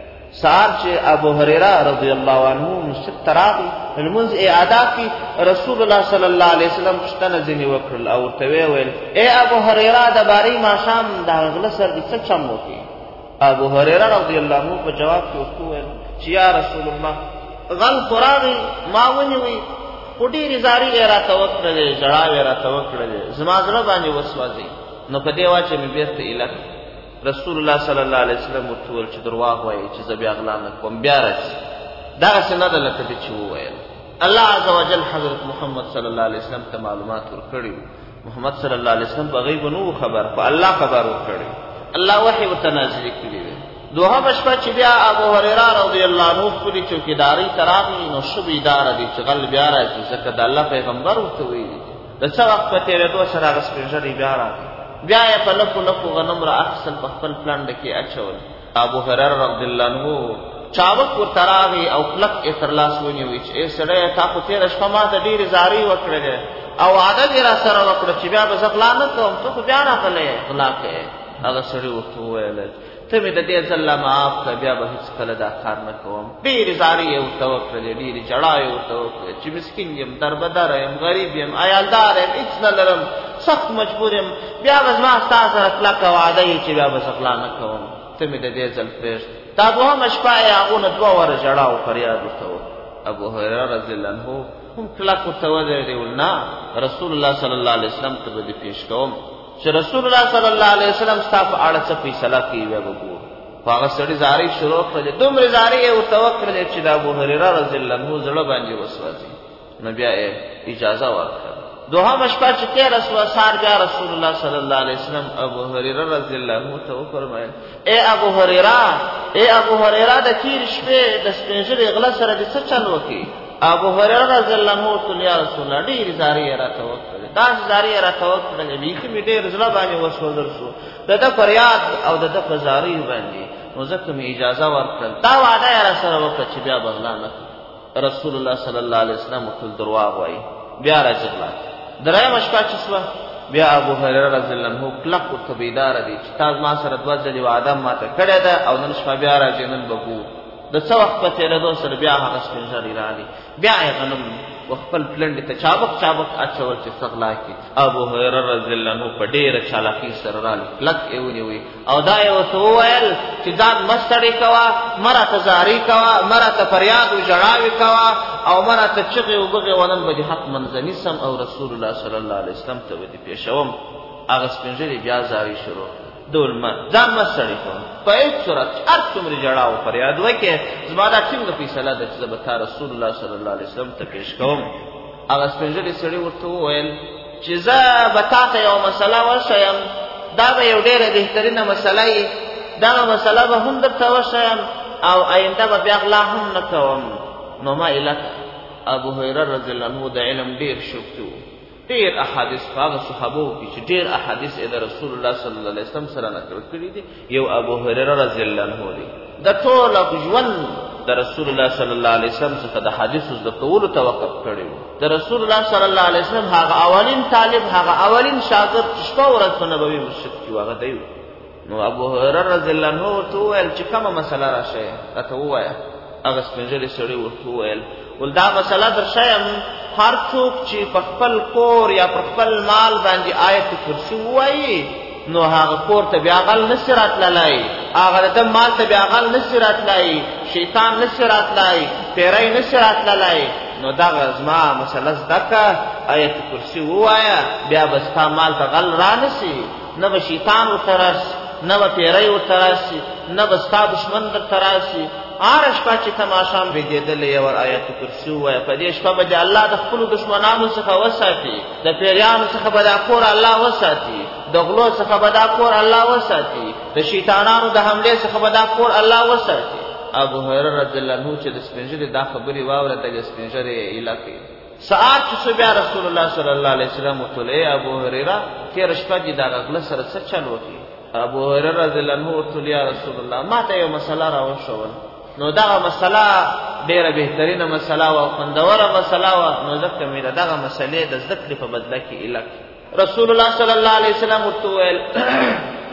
سار چې ابو هريره رضی الله عنه مسجد تراغي المنز اعاده کی رسول الله صلی الله علیه وسلم پښتنه ځنی وکړل او ورته ویل اے ابو هريره د باری ما شام د غله سر د څه چم وکي ابو هريره رضی الله عنه په جواب کې ورته ویل چې یا رسول الله غل قراغي ما ونیوي پټی رضاری را توکړل جړاوي را توکړل زما زړه باندې وسوځي نو په دی واچې مې بیرته الک رسول الله صلی الله علیه وسلم ورته چې درواغ وایي چې زبیا غلا نه کوم بیا راځي دا څنګه د لکه چې وویل الله عز وجل حضرت محمد صلی الله علیه وسلم ته معلومات ورکړي محمد صلی الله علیه وسلم په غیب نو خبر خو الله خبر ورکړي الله وحی وتنازل کړي دوه بشپا چې بیا ابو هريره رضی الله عنه په چوکیداری تراغي نو شوبې دار دي چې غل بیا راځي ځکه د الله پیغمبر ورته ویلي د څو وخت په تیرې دوه سره غسپېژري بیا راځي بیا یې په لکو لکو غنم را اخسل په خپل پلان کې اچول ابو هريره رضی الله عنه چاوک ور تراغي او کلک اخلاص ونیوي چې سړی تا خو تیر شپه ما ته ډیر زاری وکړل او عادت را سره وکړ چې بیا به ځغلانه کوم ته خو بیا نه غلې غلا کوي هغه سړی ورته وویل ته مې د دې ځل معاف کړ بیا به هیڅ کله دا کار نه کوم ډیر زاری یې ورته وکړل ډیر جړا یې ورته وکړل چې مسکین یم دربدار یم غریب یم عیالدار یم هیڅ نه لرم سخت مجبور یم بیا به زما ستا سره کلک وعده یې چې بیا به ځغلانه کوم ته مې د دې ځل پرېږده دا دوهمه شپه یې هغونه دوه واره ژړا او فریاد ورته وکړ ابو هريره رضی الله عنه هم کلک ورته ودرېدی ویل نه رسول الله صلی الله علیه وسلم ته به دې پیش کوم چې رسول الله صلی الله علیه وسلم ستا په اړه څه فیصله کوي بیا به ګورو خو هغه سړي زارۍ شروع کړلې دومرې زارۍ یې ورته وکړلې چې د ابو هريره رضی الله عنه زړه باندې وسوځي نو بیا یې اجازه ورکړه دوهمه شپه چې تېره سوه سهار بیا رسول الله صلی الله علیه وسلم ابو هريره رضی الله عنه ته وفرمایل ای ابو هريره ای ابو هريره د تېرې شپې د سپین ږیرې غله سره دې څه چل وکړي ابو هريره رضی الله عنه ورته یا رسول الله ډېرې زارۍ یې راته وکړلې داسې زارۍ یې راته وکړلې بیخي مې ډېر زړه باندې وسوځل شو د ده فریاد او د ده په زاریو باندې نو ځکه مې اجازه ورکړل دا وعده یې را سره وکړه چې بیا به غلا نه کړم رسول الله صلی الله علیه وسلم ورته درواغ وایي بیا راځي غلا درېیمه شپه چې سوه بیا ابو هريره رضی الله عنه کلک ورته بیداره دی چې تا زما سره دوه ځلې وعده ماته کړې ده او نن شپه بیا راځي نن به ګورو د څه وخت په تېرېدو سره بیا هغه سپین ږیری راغی بیا یې غنم خپل پلنډې ته چابک چابک اچول چې څه غلا کړي ابو هريره رضی الله عنه په ډېره چالاکۍ سره راغی کلک یې ونیوی او دا یې ورته وویل چې ځان مه ستړی کوه مه راته زارۍ کوه مه راته فریاد و ژړاوې کوه او مه راته چغې و بغې و نن به دې حتما زه نیسم او رسول الله صلی الله علیه وسلم ته به دې پېښوم هغه سپین ږیري بیا زارۍ شروع دول ما ځان مه ستړی کوه په هېڅ صورت هر څومره ژړا او فریاد وکړې زما دا ټینګه فیصله ده چې زه به تا رسول الله صلی الله علیه وسلم ته پېښ کوم هغه سپین ږیري سړي ورته وویل چې زه به تا ته یوه مسله وښیم دا به یو ډېره بهترینه مسله وي دغه مسله به هم درته وښیم او آینده به بیا غلا هم نه کوم نو ما علت ابو هريره رضی الله عنه د علم ډېر شوقي و ډېر احادیث په هغه صحابو کې چې ډېر احادیث یې د رسول الله صلی الله علیه وسلم سره نقل کړي دي یو ابو هريره رضی الله عنه دی د ټول ژوند د رسول الله صلی الله علیه وسلم څخه د حدیثو زده کولو توقف کړی و د رسول الله صلی الله علیه وسلم هغه اولین طالب هغه اولین شاګرد چې شپه ورځ په نبوي مسجد کې و هغه دی نو ابو هريره رضی الله عنه ورته وویل چې کومه مسله راشئ راته ووایه هغه سپین ږیري سړي ورته وویل ول دا مسله در شیم هر څوک چې په خپل کور یا په خپل مال باندې آیت کرسي ووایي نو هغه کور ته بیا غل نسي راتللی هغه د مال ته بیا غل نسي راتللی شیطان نسي راتللی پیری نسي راتللی نو دغه زما مسله زده که آیت کرسي ووایه بیا به ستا مال ته غل رانسي نه به شیطان ورته راسي نه به پیری ورته راسي نه به ستا دشمن درته راسي هره شپه چې ته ماښام بېدېدلی یې ور آیت کرسي ووایه په دې شپه به دې الله د خپلو دښمنانو څخه وساتي د پیریانو څخه به دا کور الله وساتي د غلو څخه به دا کور الله وساتي د شیطانانو د حملې څخه به دا کور الله وساتي ابو هريره رضی الله عنه چې د سپین ږیري دا خبرې واورېده د سپین ږیري یې ایله کړي سهار چې شو بیا رسول الله صلی الله علیه وسلم ورته ویل ای ابو هريره تېره شپه دې دغه غله سره څه چل وکړي ابو هريره رضی الله عنه ورته ویل یا رسول الله ما ته یو مسله راوښول نو دغه مسله ډېره بهترینه مسله وه او خوندوره مسله وه نو ځکه مې د دغه مسلې د زده کړې په بدله کې ایله رسول الله صلی الله علیه وسلم ورته وویل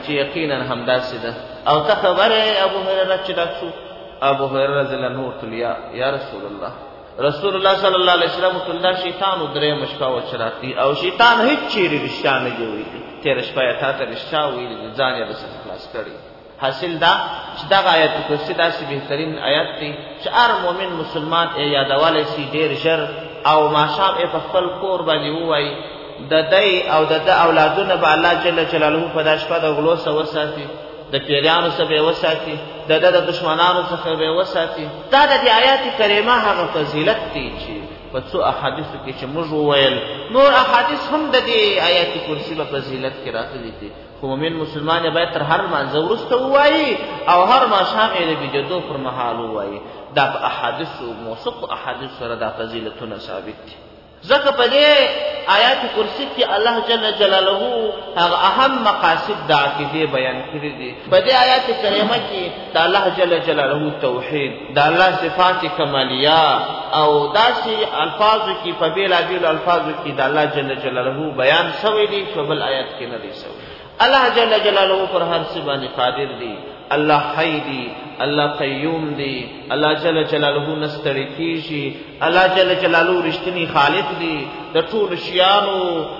چې یقینا همداسې ده. او ته خبره ابو هريره چې دا څو ابو هريره رضی الله عنه ورته یا یا رسول الله رسول الله صلی الله علیه وسلم ته شیطان درې مشکا و چراتی او شیطان هیڅ چیرې رښتیا نه جوړي تیر شپه تا ته رښتیا ویل ځان یې بس خلاص کړي. حاصل دا چې دا آیت کرسی داسې بهترین آیت دی چې هر مؤمن مسلمان یې یادوالی سي ډېر ژر او ماښام یې په خپل کور باندې ووایي د دی او د ده اولادونه به الله جل جلاله په دا شپه د غلو څخه وساتي، د پیریانو څخه به یې وساتي، د ده د دشمنانو څخه به یې وساتي. دا د دې آیات کریمه هغه فضیلت دی چې په څو احادیثو کې چې موږ وویل. نور احادیث هم د دې آیات کرسی په فضیلت کې راغلي دي، خو مؤمن مسلمان باید تر هر مانځه وروسته ووایي او هر ماښام یې د بېدېدو پر مهال ووایي. دا په احادیثو موثقو احادیثو سره دا فضیلتونه ثابت دي. ځکه په دې آیات کرسی کې الله جل جلاله هغه اهم مقاصد د عقیدې بیان کړي دي. په دې آیات کریمه کې د الله جل جلاله توحید، د الله صفات کمالیه او داسې الفاظو کې په بېلابېلو الفاظو کې د الله جل جلاله بیان شوی دی چې بل آیات کې نه دی شوی. الله جل جلاله پر هر څه باندې قادر دی، الله حی دی، الله قیوم دی، الله جل جلاله نستړی کیږي، الله جل جلاله رښتینی خالق دی. د ټولو شیانو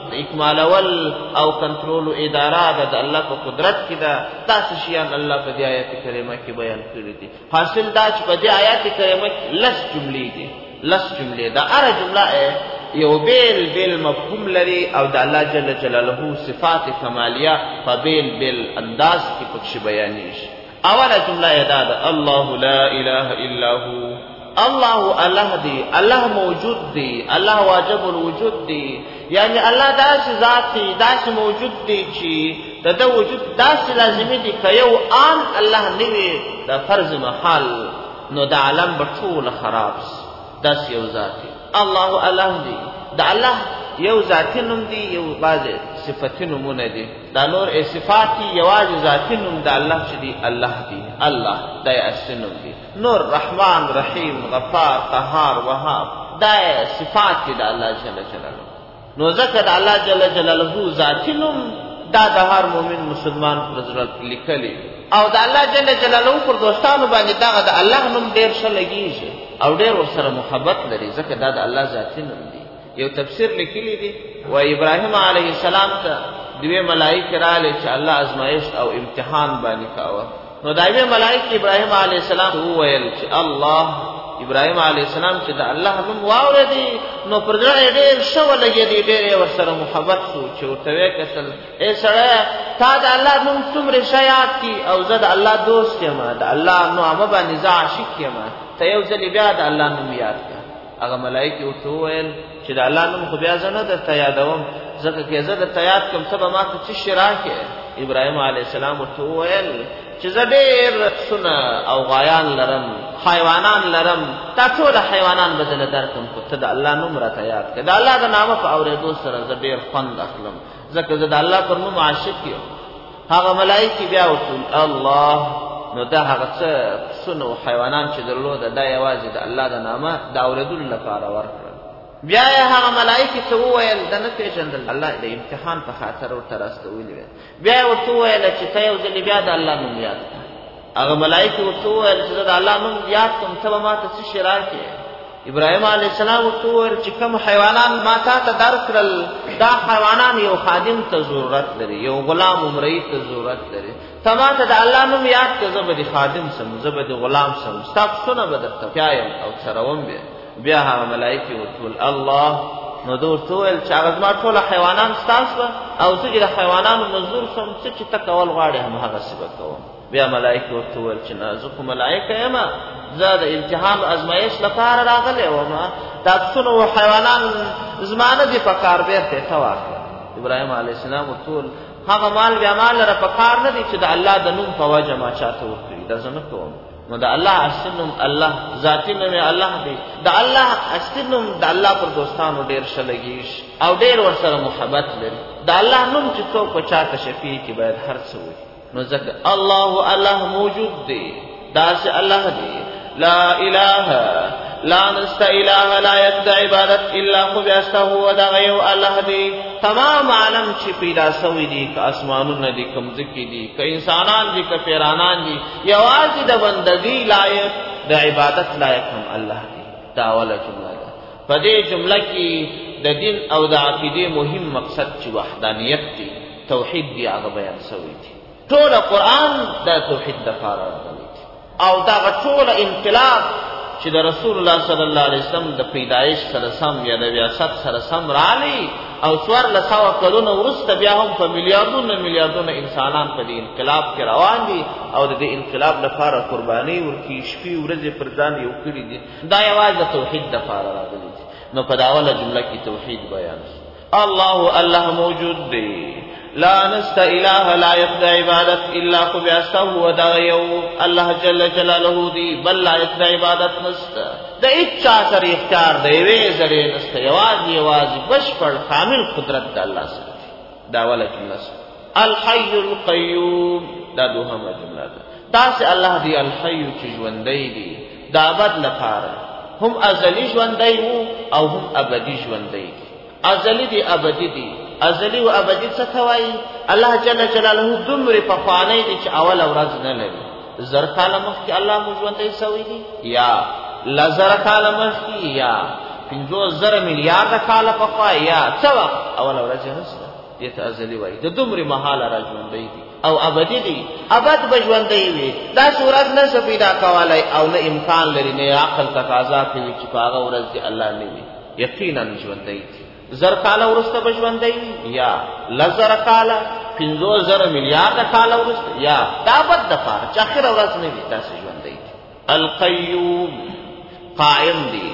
اکمالول او کنټرول اداره د الله په قدرت کې ده. داسې شیان الله په دې آیات کریمه کې بیان کړي دي. حاصل دا چې په دې آیات کریمه کې لس جملې دي، لس جملې ده. هره جمله یو بیل بیل مفهوم لري او د الله جل جلاله صفات کمالیه په بیل بیل انداز کې پکې بیانېږي. اوله جمله یې دا ده الله لا اله الا هو. الله الله دی، الله موجود دی، الله واجب الوجود دی. یعنی الله داسې ذات دی، داسې موجود دی چې د ده وجود داسې لازمي دی که یو آن الله نه وي د فرض محال نو د عالم به ټوله خراب سي. داسې یو ذات دی. الله الله دی، د الله یو ذاتی نوم دی، یو بعضې صفتي نومونه دي. دا نور صفات دي، یوازې ذاتی نوم د الله چې دی الله دی، الله دا یې اصلي نوم دی. نور رحمان، رحیم، غفار، قهار، وهاب دا یې صفات دي د الله جل جلاله. نو ځکه د الله جل جلاله ذاتی نوم دا د هر مؤمن مسلمان پر زړه لیکلی او د الله جل جلاله پر دوستانو باندې دغه د الله نوم ډېر ښه لګېږي او ډېر ورسره محبت لري، ځکه دا د الله ذاتي نوم دی. یو تفسیر لیکلی دی و ابراهیم علیه السلام ته دوی ملائکه راغلې چې الله ازمایښت او امتحان باندې کاوه. نو دا یوې ملائکه ابراهیم علیه السلام وویل چې الله ابراهیم علیه السلام چې د الله نوم واورېدی نو پر زړه یې ډېر ښه ولګېدی، ډېر یې ورسره محبت شو چې ورته ویې کتل ای سړیه تا د الله نوم څومره ښه یاد کړي او زه د الله دوست یم، د الله نومه باندې زه عاشق یم، ته یو ځلې بیا د الله نوم یاد کړه. هغه ملائکې ورته وویل چې د الله نوم خو بیا زه نه درته یادوم، ځکه که زه درته یاد کړم ته به ما ته څه شی راکړې. ابراهیم علیه السلام ورته وویل چې زه ډېر پسونه او غایان لرم، حیوانان لرم، دا ټوله حیوانان به زه له درکړم، خو ته د الله نوم راته یاد کړه. د الله د نامه په اورېدو سره زه ډېر خوند اخلم، ځکه زه د الله پر نوم عاشق یم. هغه ملائکې بیا ورته الله نو دا هغه څه پسونه او حیوانان چې درلوده دا یوازې د الله د نامه د اورېدلو لپاره ورکړل. بیا یې هغه ملائکې ته وویل دا نه پېژندل، الله د امتحان په خاطر ورته راستولي وی. بیا یې ورته وویله چې ته یو ځلې بیا د الله نوم یاد کړه. هغه ملائکې ورته وویل چې زه د الله نوم یاد کړم ته به ما ته څه شی راکړې. ابراهیم علیه السلام ورته وویل چې کوم حیوانان ما تا ته درکړل دا حیوانان یو خادم ته ضرورت لري، یو غلام عمرې ته ضرورت لري. ته ما ته د الله نوم یاد کړه، زه به د خادم سم، زه به د غلام سم، ستا پسونه به درته پیایم او څروم بیا. بیا هغه ملائکې ورته وویل الله نو ده ورته وویل چې هغه زما ټوله حیوانان ستاسو به او زه چې د حیوانانو مزدور سم، څه چې ته کول غواړې همهغسې به کوم. بیا ملائکې ورته وویل چې نه زه خو ملائکه یم، زه د امتحان او ازمایښت لپاره راغلی وم، دا پسونه و حیوانان زما نه دي په کار، بېرته یې ته واخله. ابراهیم علیه السلام ورته وویل هغه مال بیا ما لره په کار نه دی چې د الله د نوم په وجه ما چاته ورکړي، دا زه نه کوم. نو د الله اصلي نوم الله، ذاتي نوم یې الله دی. د الله اصلي نوم د الله پر دوستانو ډېر ښه لګېږي او ډېر ورسره محبت لري. د الله نوم چې څوک په چاته شفیع کړي باید هر څه وي. نو ځکه الله الله موجود دی، داسې الله دی لا اله لا نست اله لایق د عبادت الا خو بیاسته هو دغه یو الله دی. تمام عالم چې پیدا سوی دي، که اسمانونه دي، که مځکې دي، که انسانان دي، که پیرانان دي، یوازې د بندګۍ لایق د عبادت لایق هم الله دی. دا اوله جمله ده. په دې جمله کې د دین او د عقیدې مهم مقصد چې وحدانیت دی، توحید دی، هغه بیان سوی دی. ټول قرآن د توحید دپاره راغلی دی او دغه ټول انقلاب چې د رسول الله صلی الله علیه وسلم د پیدایش سره سم یا د بعثت سره سم راغلی او څوارلس سوه کلونه وروسته بیا هم په میلیاردونه میلیاردونه انسانان په دې انقلاب کې روان دي او د دې انقلاب لپاره قرباني ورکړي، شپې ورځې پر ځان یو کړي دي. دا یوازې د توحید دپاره راغلی دي. نو په دا اوله جمله کې توحید بیان شو. الله الله موجود دی، لا نست اله لایق د عبادت الا خو بیاسته هو دغه یو الله جل جلاله دی، بل لایق د عبادت نسته. د هیڅ چا سره اختیار د یوې ذرې نسته، یوازې یوازې بشپړ کامل قدرت د الله سره دی. دا اوله جمله سره الحي القیوم، دا دوهمه جمله ده. داسې الله دی الحي چې ژوندی دی د ابد لپاره، هم ازلی ژوندی وو او هم ابدي ژوندی دی. ازلی دی ابدي دی. ازلی و ابدی څه ته وایي؟ الله جل جلاله دومره پخوانی دی چې اول ورځ نه لري. زر کاله مخکې الله مو ژوندی سوی دی، یا لزر کاله مخکې، یا پنځوس زره میلیارده کاله پخوا، یا څه وخت اول ورځ یې نشته. دې ته ازلی وایي. د دومره مهاله را ژوندی دی او ابدي دی، ابد به ژوندی وي. داسې ورځ نه څه پیدا کولی او نه امکان لري، نه عقل تقاضا کوي چې په هغه ورځ دې الله نه وي. یقینا ژوندی دی. زر کاله وروسته به ژوندی وي، یا لزر کاله، پنځوس زره میلیارده کاله وروسته، یا د ابد دپاره چې اخره ورځ نه وي، داسې ژوندی دی. القیوم قائم دی.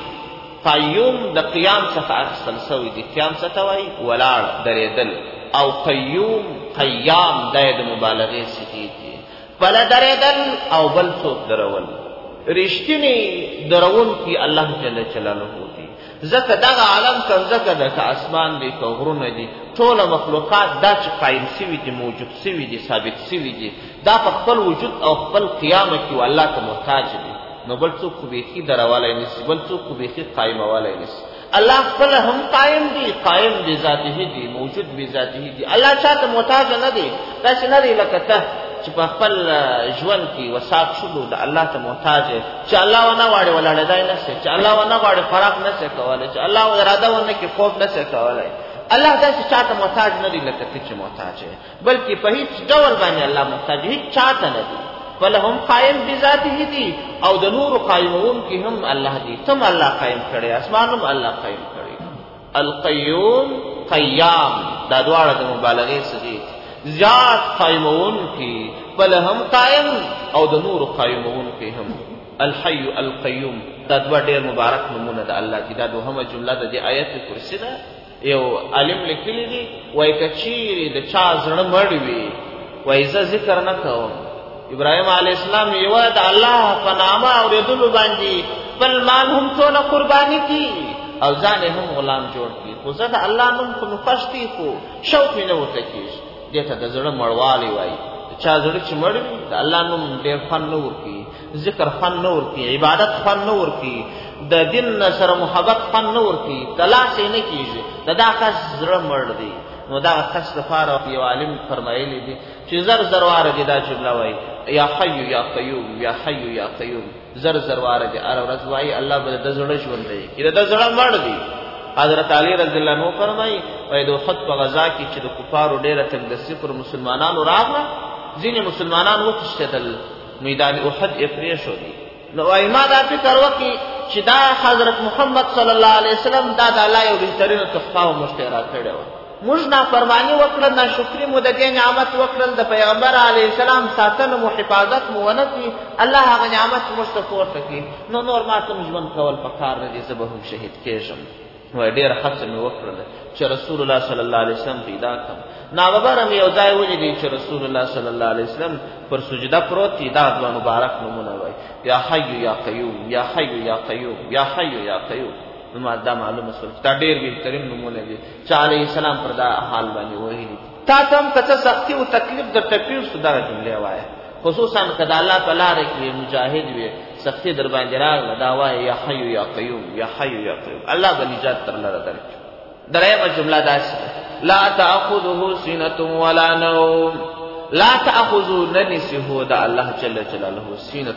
قیوم د قیام څخه اخیستل سوی دی. قیام څه ته وایي؟ ولاړ درېدل. او قیوم قیام دا د مبالغې صیغې دي. بله درېدل او بل څوک درول. رښتینې درونکي الله جل جلاله دی. ځکه دغه عالم کم ځکه ده، که اسمان دی، که غرونه دي، ټوله مخلوقات دا چې قایم سوي دي، موجود سوي دي، ثابت سوي دي، دا په خپل وجود او خپل قیامه کې الله ته محتاج دي. نو بل څوک خو بیخي درولی نسي، بل څوک خو بیخي قایمولی نسي. الله خپل هم قایم دی، قایم بذاته دی، موجود بذاته دی. الله چاته محتاج نه دی. داسې نه دی لکه ته چې په خپل ژوند کې وساق شلو د الله ته محتاج یې، چې الله ونه غواړي ولاړېدای نه سي، چې الله ونه غواړي خوراک نه سي کولی، چې الله اراده ونه کړي خوب نه سي کولی. الله داسې چاته محتاج نه دی لکه ته چې محتاج یې، بلکې په هیڅ ډول باندې الله محتاج هیڅ چاته نه دی. بل هم قائم بذاته دی او د نور قائمونکي هم الله دی. تم الله قائم کړي، اسمان هم الله قائم کړي. القیوم قیام دا دواړه د مبالغې صیغې دي. زیات قائمونکي بل هم قائم او د نور قائمونکي هم. الحي القیوم دا دوه ډېر مبارک نومونه د الله دي. دا دوهمه جمله د دې آیت کرسي ده. یو عالم لیکلی دی وایي که چیرې د چا زړه مړ وي وایي زه ذکر نه کوم. ابراهیم علیه السلام یوه د الله په نامه اورېدلو باندې بل مال هم ټوله قرباني کړي او ځان یې هم غلام جوړ کړي، خو زه د الله نوم خو مې خوښ دی، خو شوق مې نه ورته کېږي. دې ته د زړه مړوالی وایي. د چا زړه چې مړ وي د الله نوم ډېر خوند نه ورکوي، ذکر خوند نه ورکوي، عبادت خوند نه ورکوي، د دین سره محبت خوند نه ورکوي، تلاس یې نه کېږي، د دا کس زړه مړ دی. نو دا کس لپاره یو عالم فرمایلی دی چې زر زر واره دې دا جمله وایي، یا حی یا قیوم، یا حی یا قیوم، زر زر واره دې هره ورځ وایي، الله به د زړه ژوندی کړي. د زړه مړ دی. حضرت علی رضی الله عنه فرمایي وایي د احد په غزا کې چې د کفارو ډېره تنګدستي پر مسلمانانو راغله، ځینې مسلمانان وتښتېدل، میدان احد یې پرېښودی. نو وایي ما دا فکر وکړي چې دا حضرت محمد صلی الله علیه وسلم دا د الله یو بهترینه تحفه و موږ ته یې راکړې وه. موږ نافرماني وکړل، ناشکري مو د دې نعمت وکړل، د پیغمبر علیه السلام ساتنه مو حفاظت مو ونه کړي، الله هغه نعمت موږ ته پورته کړي. نو نور ما ته ژوند کول پکار نه دي، زه به هم شهید کېږم. وایي ډېره هڅه مې وکړله چې رسول الله صلی الله علیه وسلم پیدا کړم. ناببره مې یو ځای ولیدی چې رسول الله صلی الله علیه وسلم پر سجده پروت دی. دا دوه مبارک نومونه وایي، یا حی یا قیوم، یا حی یا قیوم، یا حی یا قیوم. نو ما دا معلومه شول دا ډېر بهترین نومونه دي چې علیه السلام پر دا حال باندې ویلي. تا ته هم که څه سختي او تکلیف درته پېښ شو دغه جملې وایه، خصوصا کدا الله په لار کې مجاهد وي سختي در باندې راغله دا وایي یا حي یا قیوم یا حي یا قیوم الله به نجات تر لره درکړي. درېمه جمله داسې لا تأخذه سینة ولا نوم. لا تأخذو ننسی هو دا الله جل جلاله سینة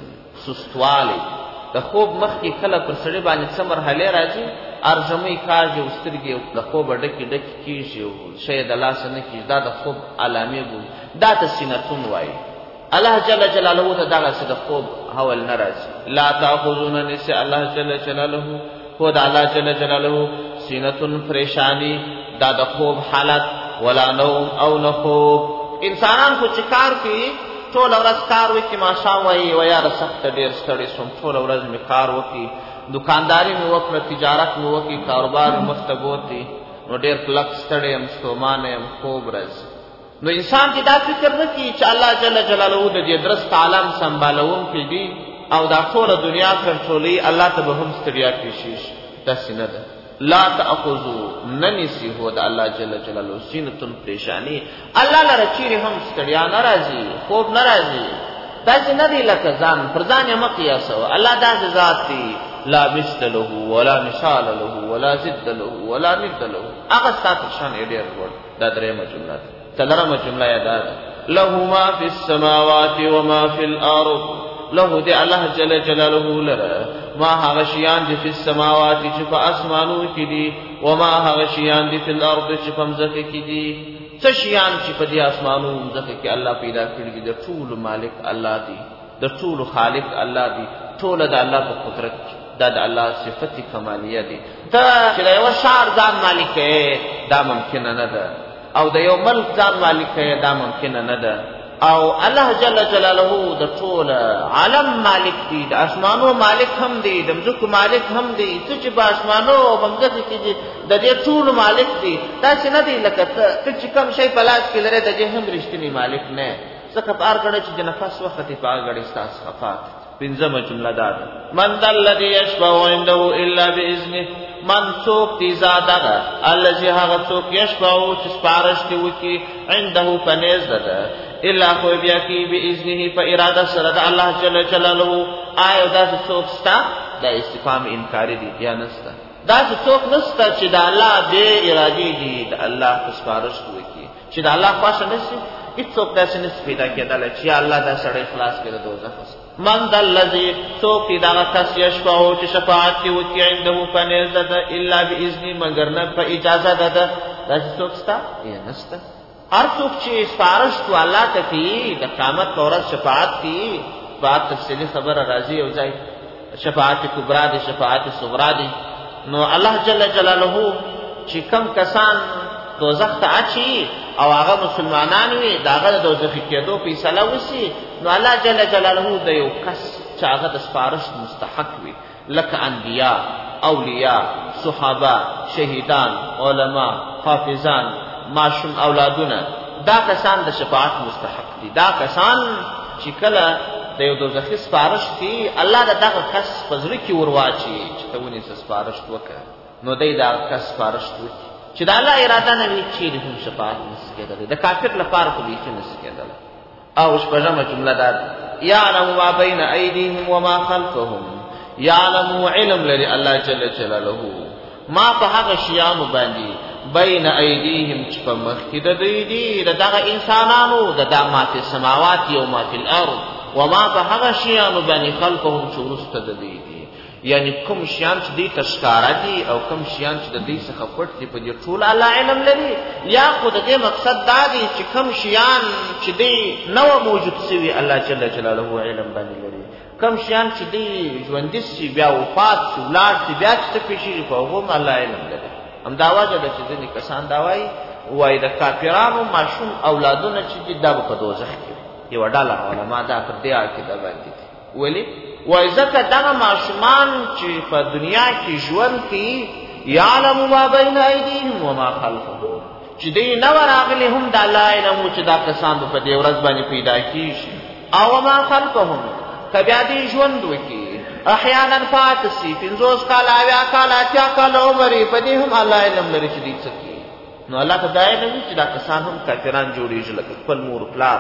سستوالی د خوب مخکې کله پر سړي باندې څه مرحلې راځي ارژمۍ کاږي او سترګې د خوبه ډکې ډکې کېږي او شی د لاسه نه کېږي دا د خوب علامې بولي دا ته سینتون وایي. الله جل جلاله ته دغسې د خوب حول نه راځي. لا تأخذو ننسی الله جل جلاله هو دا الله جل جلاله سینتون پریشانی دا د خوب حالت ولا نوم او نه خوب. انسانان خو چې کار کوي ټوله ورځ کار وکړي ماښام وایي و یاره سخته ډېر ستړی شوم ټوله ورځ مې کار وکړي دکانداري مې وکړه تجارت مې وکړي کاروبار مې مخته بوتي نو ډېر کلک ستړی یم ستومانه یم خوب راځي. نو انسان چې دا فکر نه کړي چې الله جل جلاله د دې درست عالم سنبالونکی دی او دا ټوله دنیا کنټرولوي الله ته به هم ستړیا پېښېږي داسې نه ده. لا تأخذو ننسی هو دا الله جل جلاله سینتون پریشانی الله لره چیرې هم ستړیا نه راځي خوب نه راځي داسې نه دی لکه ځان پر ځان یې مه قیاسوه. الله داسې ذات دی لا مثل له ولا مثال له ولا ضد له ولا ند له هغه ستا تر شان یې ډېر لوړ. دا درېیمه جمله ده. څلورمه جمله یې دا ده له ما فی السماوات وما فی الارض. له دی الله جل جلاله لره ما هغه شیان دي په السماوات چې په اسمانو کې دي وما هغه شیان دي په الارض چې په مځکه کې دي. څه شیان چې په دې اسمانو مځکه کې الله پیدا کړي دي د ټولو مالک الله دی د ټولو خالق الله دی ټوله د الله په قدرت دا د الله صفت کمالیه دي. ته چې د یو شهر ځان مالک یې دا ممکنه نه ده او د یو ملک ځان مالک یې دا ممکنه نه ده او الله جل جلاله د ټول عالم مالک دی د اسمانو مالک هم دی د مځکو مالک هم دی څه چې په اسمانو او په مځکو کې دي د دې ټول مالک دی. داسې نه دی لکه ته چې کوم شی په لاس کې لرې د دې هم رښتینی مالک نه ځکه په هر ګړی چې د نفس وخت یې په هغه ګړی ستا څخه. پنځمه جمله دا ده من ذا الذي يشفع عنده الا باذنه. من څوک دی ذات هغه الذي هغه څوک یشفع چې سپارش دې وکړي عنده په نیز ده الا خو بیا کی باذنه په اراده سره د الله جل جلاله. آیا داسې څوک شته؟ دا استفهام انکاري دی یا نشته؟ داسې څوک نشته چې د الله بې ارادې دي د الله په سپارش وکړي چې د الله خوښه نشي. هېڅوک داسې نشي پیدا کېدلی چې یا الله دا سړی خلاص کړي د دوزخ. من ذا الذي څوک دی دغه کس یشفعو چې شفاعت دې وکړي عنده په نیز ده الا باذنه مګر نه په اجازه ده. داسې څوک شته یا نشته؟ هر څوک چې سپارش کو الله ته کوي د قیامت په ورځ شفاعت کوي بعد تفصیلي خبره راځي او ځای شفاعت کبرا دی شفاعت صغرا دی. نو الله جل جلاله چې کم کسان دوزخ ته اچي او هغه مسلمانان وي د هغه د دوزخي کېدو فیصله وشي نو الله جل جلاله د یو کس چې هغه د سپارش مستحق وي لکه انبیا اولیاء صحابه شهیدان علما حافظان معصوم اولادونه دا کسان د شفاعت مستحق دي. دا کسان چې کله د یو دوزخي سپارش کوي الله د دغه کس په زړه کې ورواچي چې ته ونیسه سپارش وکړه نو دی دغه کس سپارش وکړي چې د الله اراده نه وي چیرې هم شفاعت نشي کېدلی. د کافر لپاره خو بیخي نشي کېدلی. او شپږمه جمله دا ده یعلم ما بین ایدیهم وما خلفهم. یعلم علم لري الله جل جلاله ما په هغه شیانو باندې بین ایدیهم چې په مخکې د دوی دي د دغه انسانانو د دا ما فی السماوات او ما فی الارض وما په هغه شیانو باندې خلفهم چې وروسته د دوی دي. یعنی کوم شیان چې دوی ته ښکاره دي او کوم شیان چې د دوی څخه پټ دي په دې ټول الله علم لري. یا خو د دې مقصد دا دی چې کوم شیان چې دوی نه وه موجود سوي الله جل جلاله علم باندې لري. کوم شیان چې دوی ژوندي شي بیا وفات شي ولاړ شي بیا چې څه پېښېږي په هغو هم الله علم لري. همدا وجه ده چې ځینې کسان دا وایي وایي د کافرانو ماشوم اولادونه چې دي دا به په دوزخ کې یوه ډله علما دا پر دې عقیده باندې دي. ولې؟ وایي ځکه دغه ماشومان چې په دنیا کې ژوند کوي یعلم ما بین ایدیهم وما خلفهم چې دوی نه وه راغلي هم د الله علم و چې دا کسان به په دې ورځ باندې پیدا کېږي. او وما خلفهم که بیا دوی ژوند وکړي احیانا پاتې سي پنځوس کاله اویا کاله اتیا کاله عمر یې په دې هم الله علم لري چې دوی څه کوي. نو الله ته دا علم وي چې دا کسان هم کافران جوړېږي لکه خپل مور پلار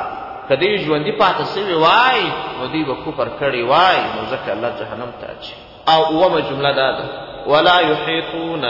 که دوی ژوندي پاتې سوي وای نو دوی به کفر کړی وای نو ځکه الله جهنم ته اچي. او اومه جمله دا ده ولا یحیطون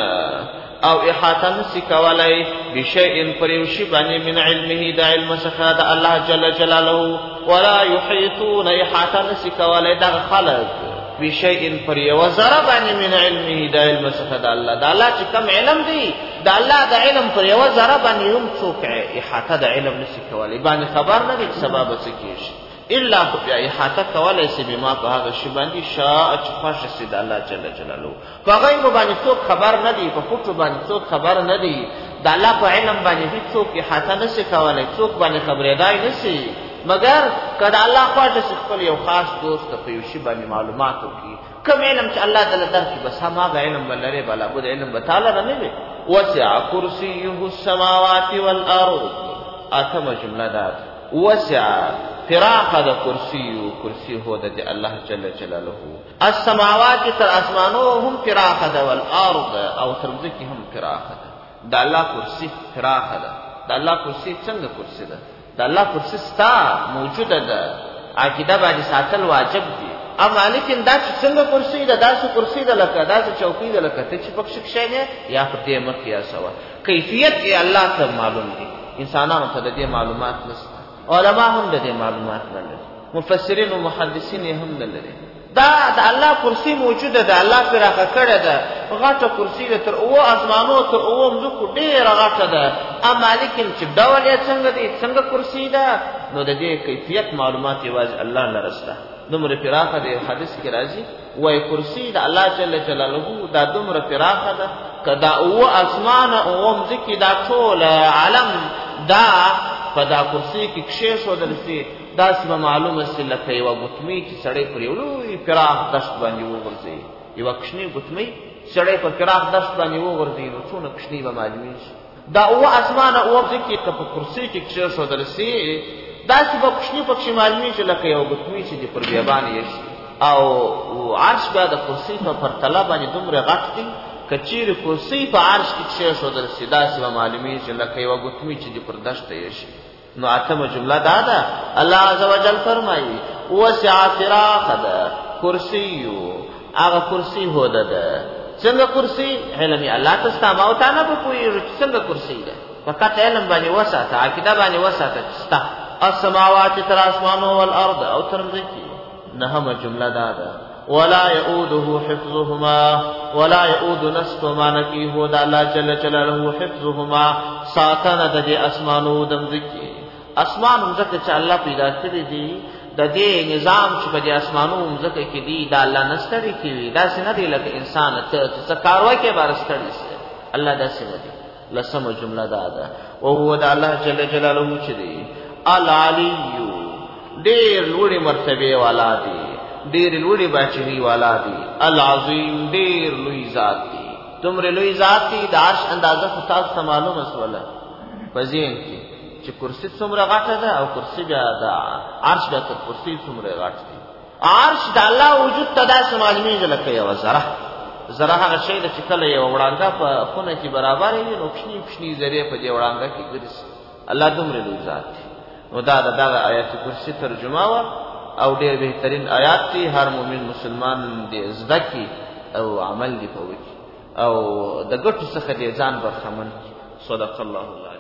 او احاطه نسی کولای بشیء پر یو شی باندې من علمه د علم څخه د الله جل جلاله. ولا یحیطون احاطه نسی کولای دغه خلق بشیء پر یو ذره باندې من علمه د علم څخه د الله. د الله چې کم علم دی د الله د علم پر یو ذره باندې هم څوک احاطه د علم نسی کولای باندې خبر نه دی سبب څه کیږي الا بیا احاطه کولای شي بما په هغه شی باندې شاء چې خوښ شي د الله جل جلاله. په غیب باندې څوک خبر نه دی، په پټو باندې څوک خبر نه دی. د الله په علم باندې هیڅ څوک احاطه نشي کولای، څوک باندې خبرېدای نشي مگر کله الله خوښ شي خپل یو خاص دوست په یو شی باندې معلومات وکړي. کوم علم چې الله تعالی درکړي بس هغه علم بلره بلا بد علم بتعالی نه وي. وسع کرسیه السماوات والارض. اتمه جمله ده وسع فراخ د کرسی کرسی هو د الله جل جلاله. السماوات تر اسمانو هم فراخ ده والارض او تر ځمکې هم فراخ ده. د الله کرسی فراخ ده. د الله کرسی څنګه کرسی ده؟ د الله کرسی ستا موجوده ده، عقیده باندې ساتل واجب دي. اما لیکن دا چې څنګه کرسی ده داسې کرسی ده لکه داسې چوکۍ ده لکه ته چې پکښ کښېنې یا پر دې مخ قیاسوه. کیفیت یې الله ته معلوم دي، انسانانو ته د دې معلومات نشته. علماء هم د دې معلومات نه لري، مفسرین او محدثین هم نه لري. دا د الله کرسی موجوده ده، الله پراخه کړې ده، غټه کرسی ده تر اوه اسمانو تر اوه مځکو ډېره غټه ده. اما لیکن چې ډول یې څنګه دی څنګه کرسی ده نو د دې کیفیت معلومات یوازې الله لره شته. دومره پراخه ده. حدیث کې راځي وایي کرسی د الله جل جلاله دا دومره پراخه ده که دا اوه اسمانه اوه مځکې دا ټول عالم دا په دا کرسی کې کښېښودل سي داسې به معلومه سي لکه یوه ګوتمۍ چې سړی پر یو لوی پراخ دشت باندې وغورځوي. یوه کوچنۍ ګوتمۍ سړی په پراخ دشت باندې وغورځوي نو څونه کوچنۍ به معلومېږي. دا اوه اسمانه اوه مځکې که په کرسۍ کې کښېښودل سي داسې به کوچني پکښې معلومېږي لکه یوه ګوتمۍ چې دې پر بیابانې ایښي. او عرش بیا د کرسۍ په پرتله باندې دومره غټ دی که چیرې کرسۍ په عرش کې کښېښودل سي داسې به معلومېږي لکه یوه ګوتمۍ چې دې پر دشته ایښي. نو اتمه جمله دا ده الله عز وجل فرمایي وسع فراخ ده کرسیو هغه کرسی هوده ده. څنګه کرسی؟ علم الله ته ستا ما او تا نه به پوهېږو چې څنګه کرسی ده. فقط علم باندې وساته، عقیده باندې وساته چې ستا. السماوات تر اسمانو والارض او تر ځمکې. نهمه جمله دا ده ولا يؤوده حفظهما. ولا يؤود نسب مانکی هو د الله جل جلاله حفظهما ساتنه د دې اسمانو د ځمکې. اسمان مځکه چې الله پیدا کړی دي د دې نظام چې په دې اسمانو مځکه کې دي دا الله نه ستړی کوي. داسې نه دی لکه انسان ته څه کار وکړي بار ستړی سي. الله داسې نه دی. لسمه جمله دا ده او هو د الله جل جلاله چې دی العلی ډېر لوړې مرتبه والا دی، ډېر لوړې بادشاہي والا دی. العظیم ډېر لوی ذات دی، دومره لوی ذات دی د عرش اندازه خو تاسو ته معلومه شوله په ذهن کې چې کرسي څومره غټه ده او کرسي بیا د عرش بیا تر کرسي څومره غټ دی. عرش د الله وجود ته داسې معلومېږي لکه یوه ذره. ذره هغه شی ده چې کله یوه وړانګه په خونه کې برابره وي نو کوچني کوچني ذرې په دې وړانګه کې ګرځي. الله دومره لوی ذات دی. نو دا د دغه آیت کرسي ترجمه وه او ډېر بهترین آیات دی. هر مؤمن مسلمان دې زده کړي او عمل دې په وکړي او د ګټو څخه دې ځان برخمن کړي. صدق الله العظیم.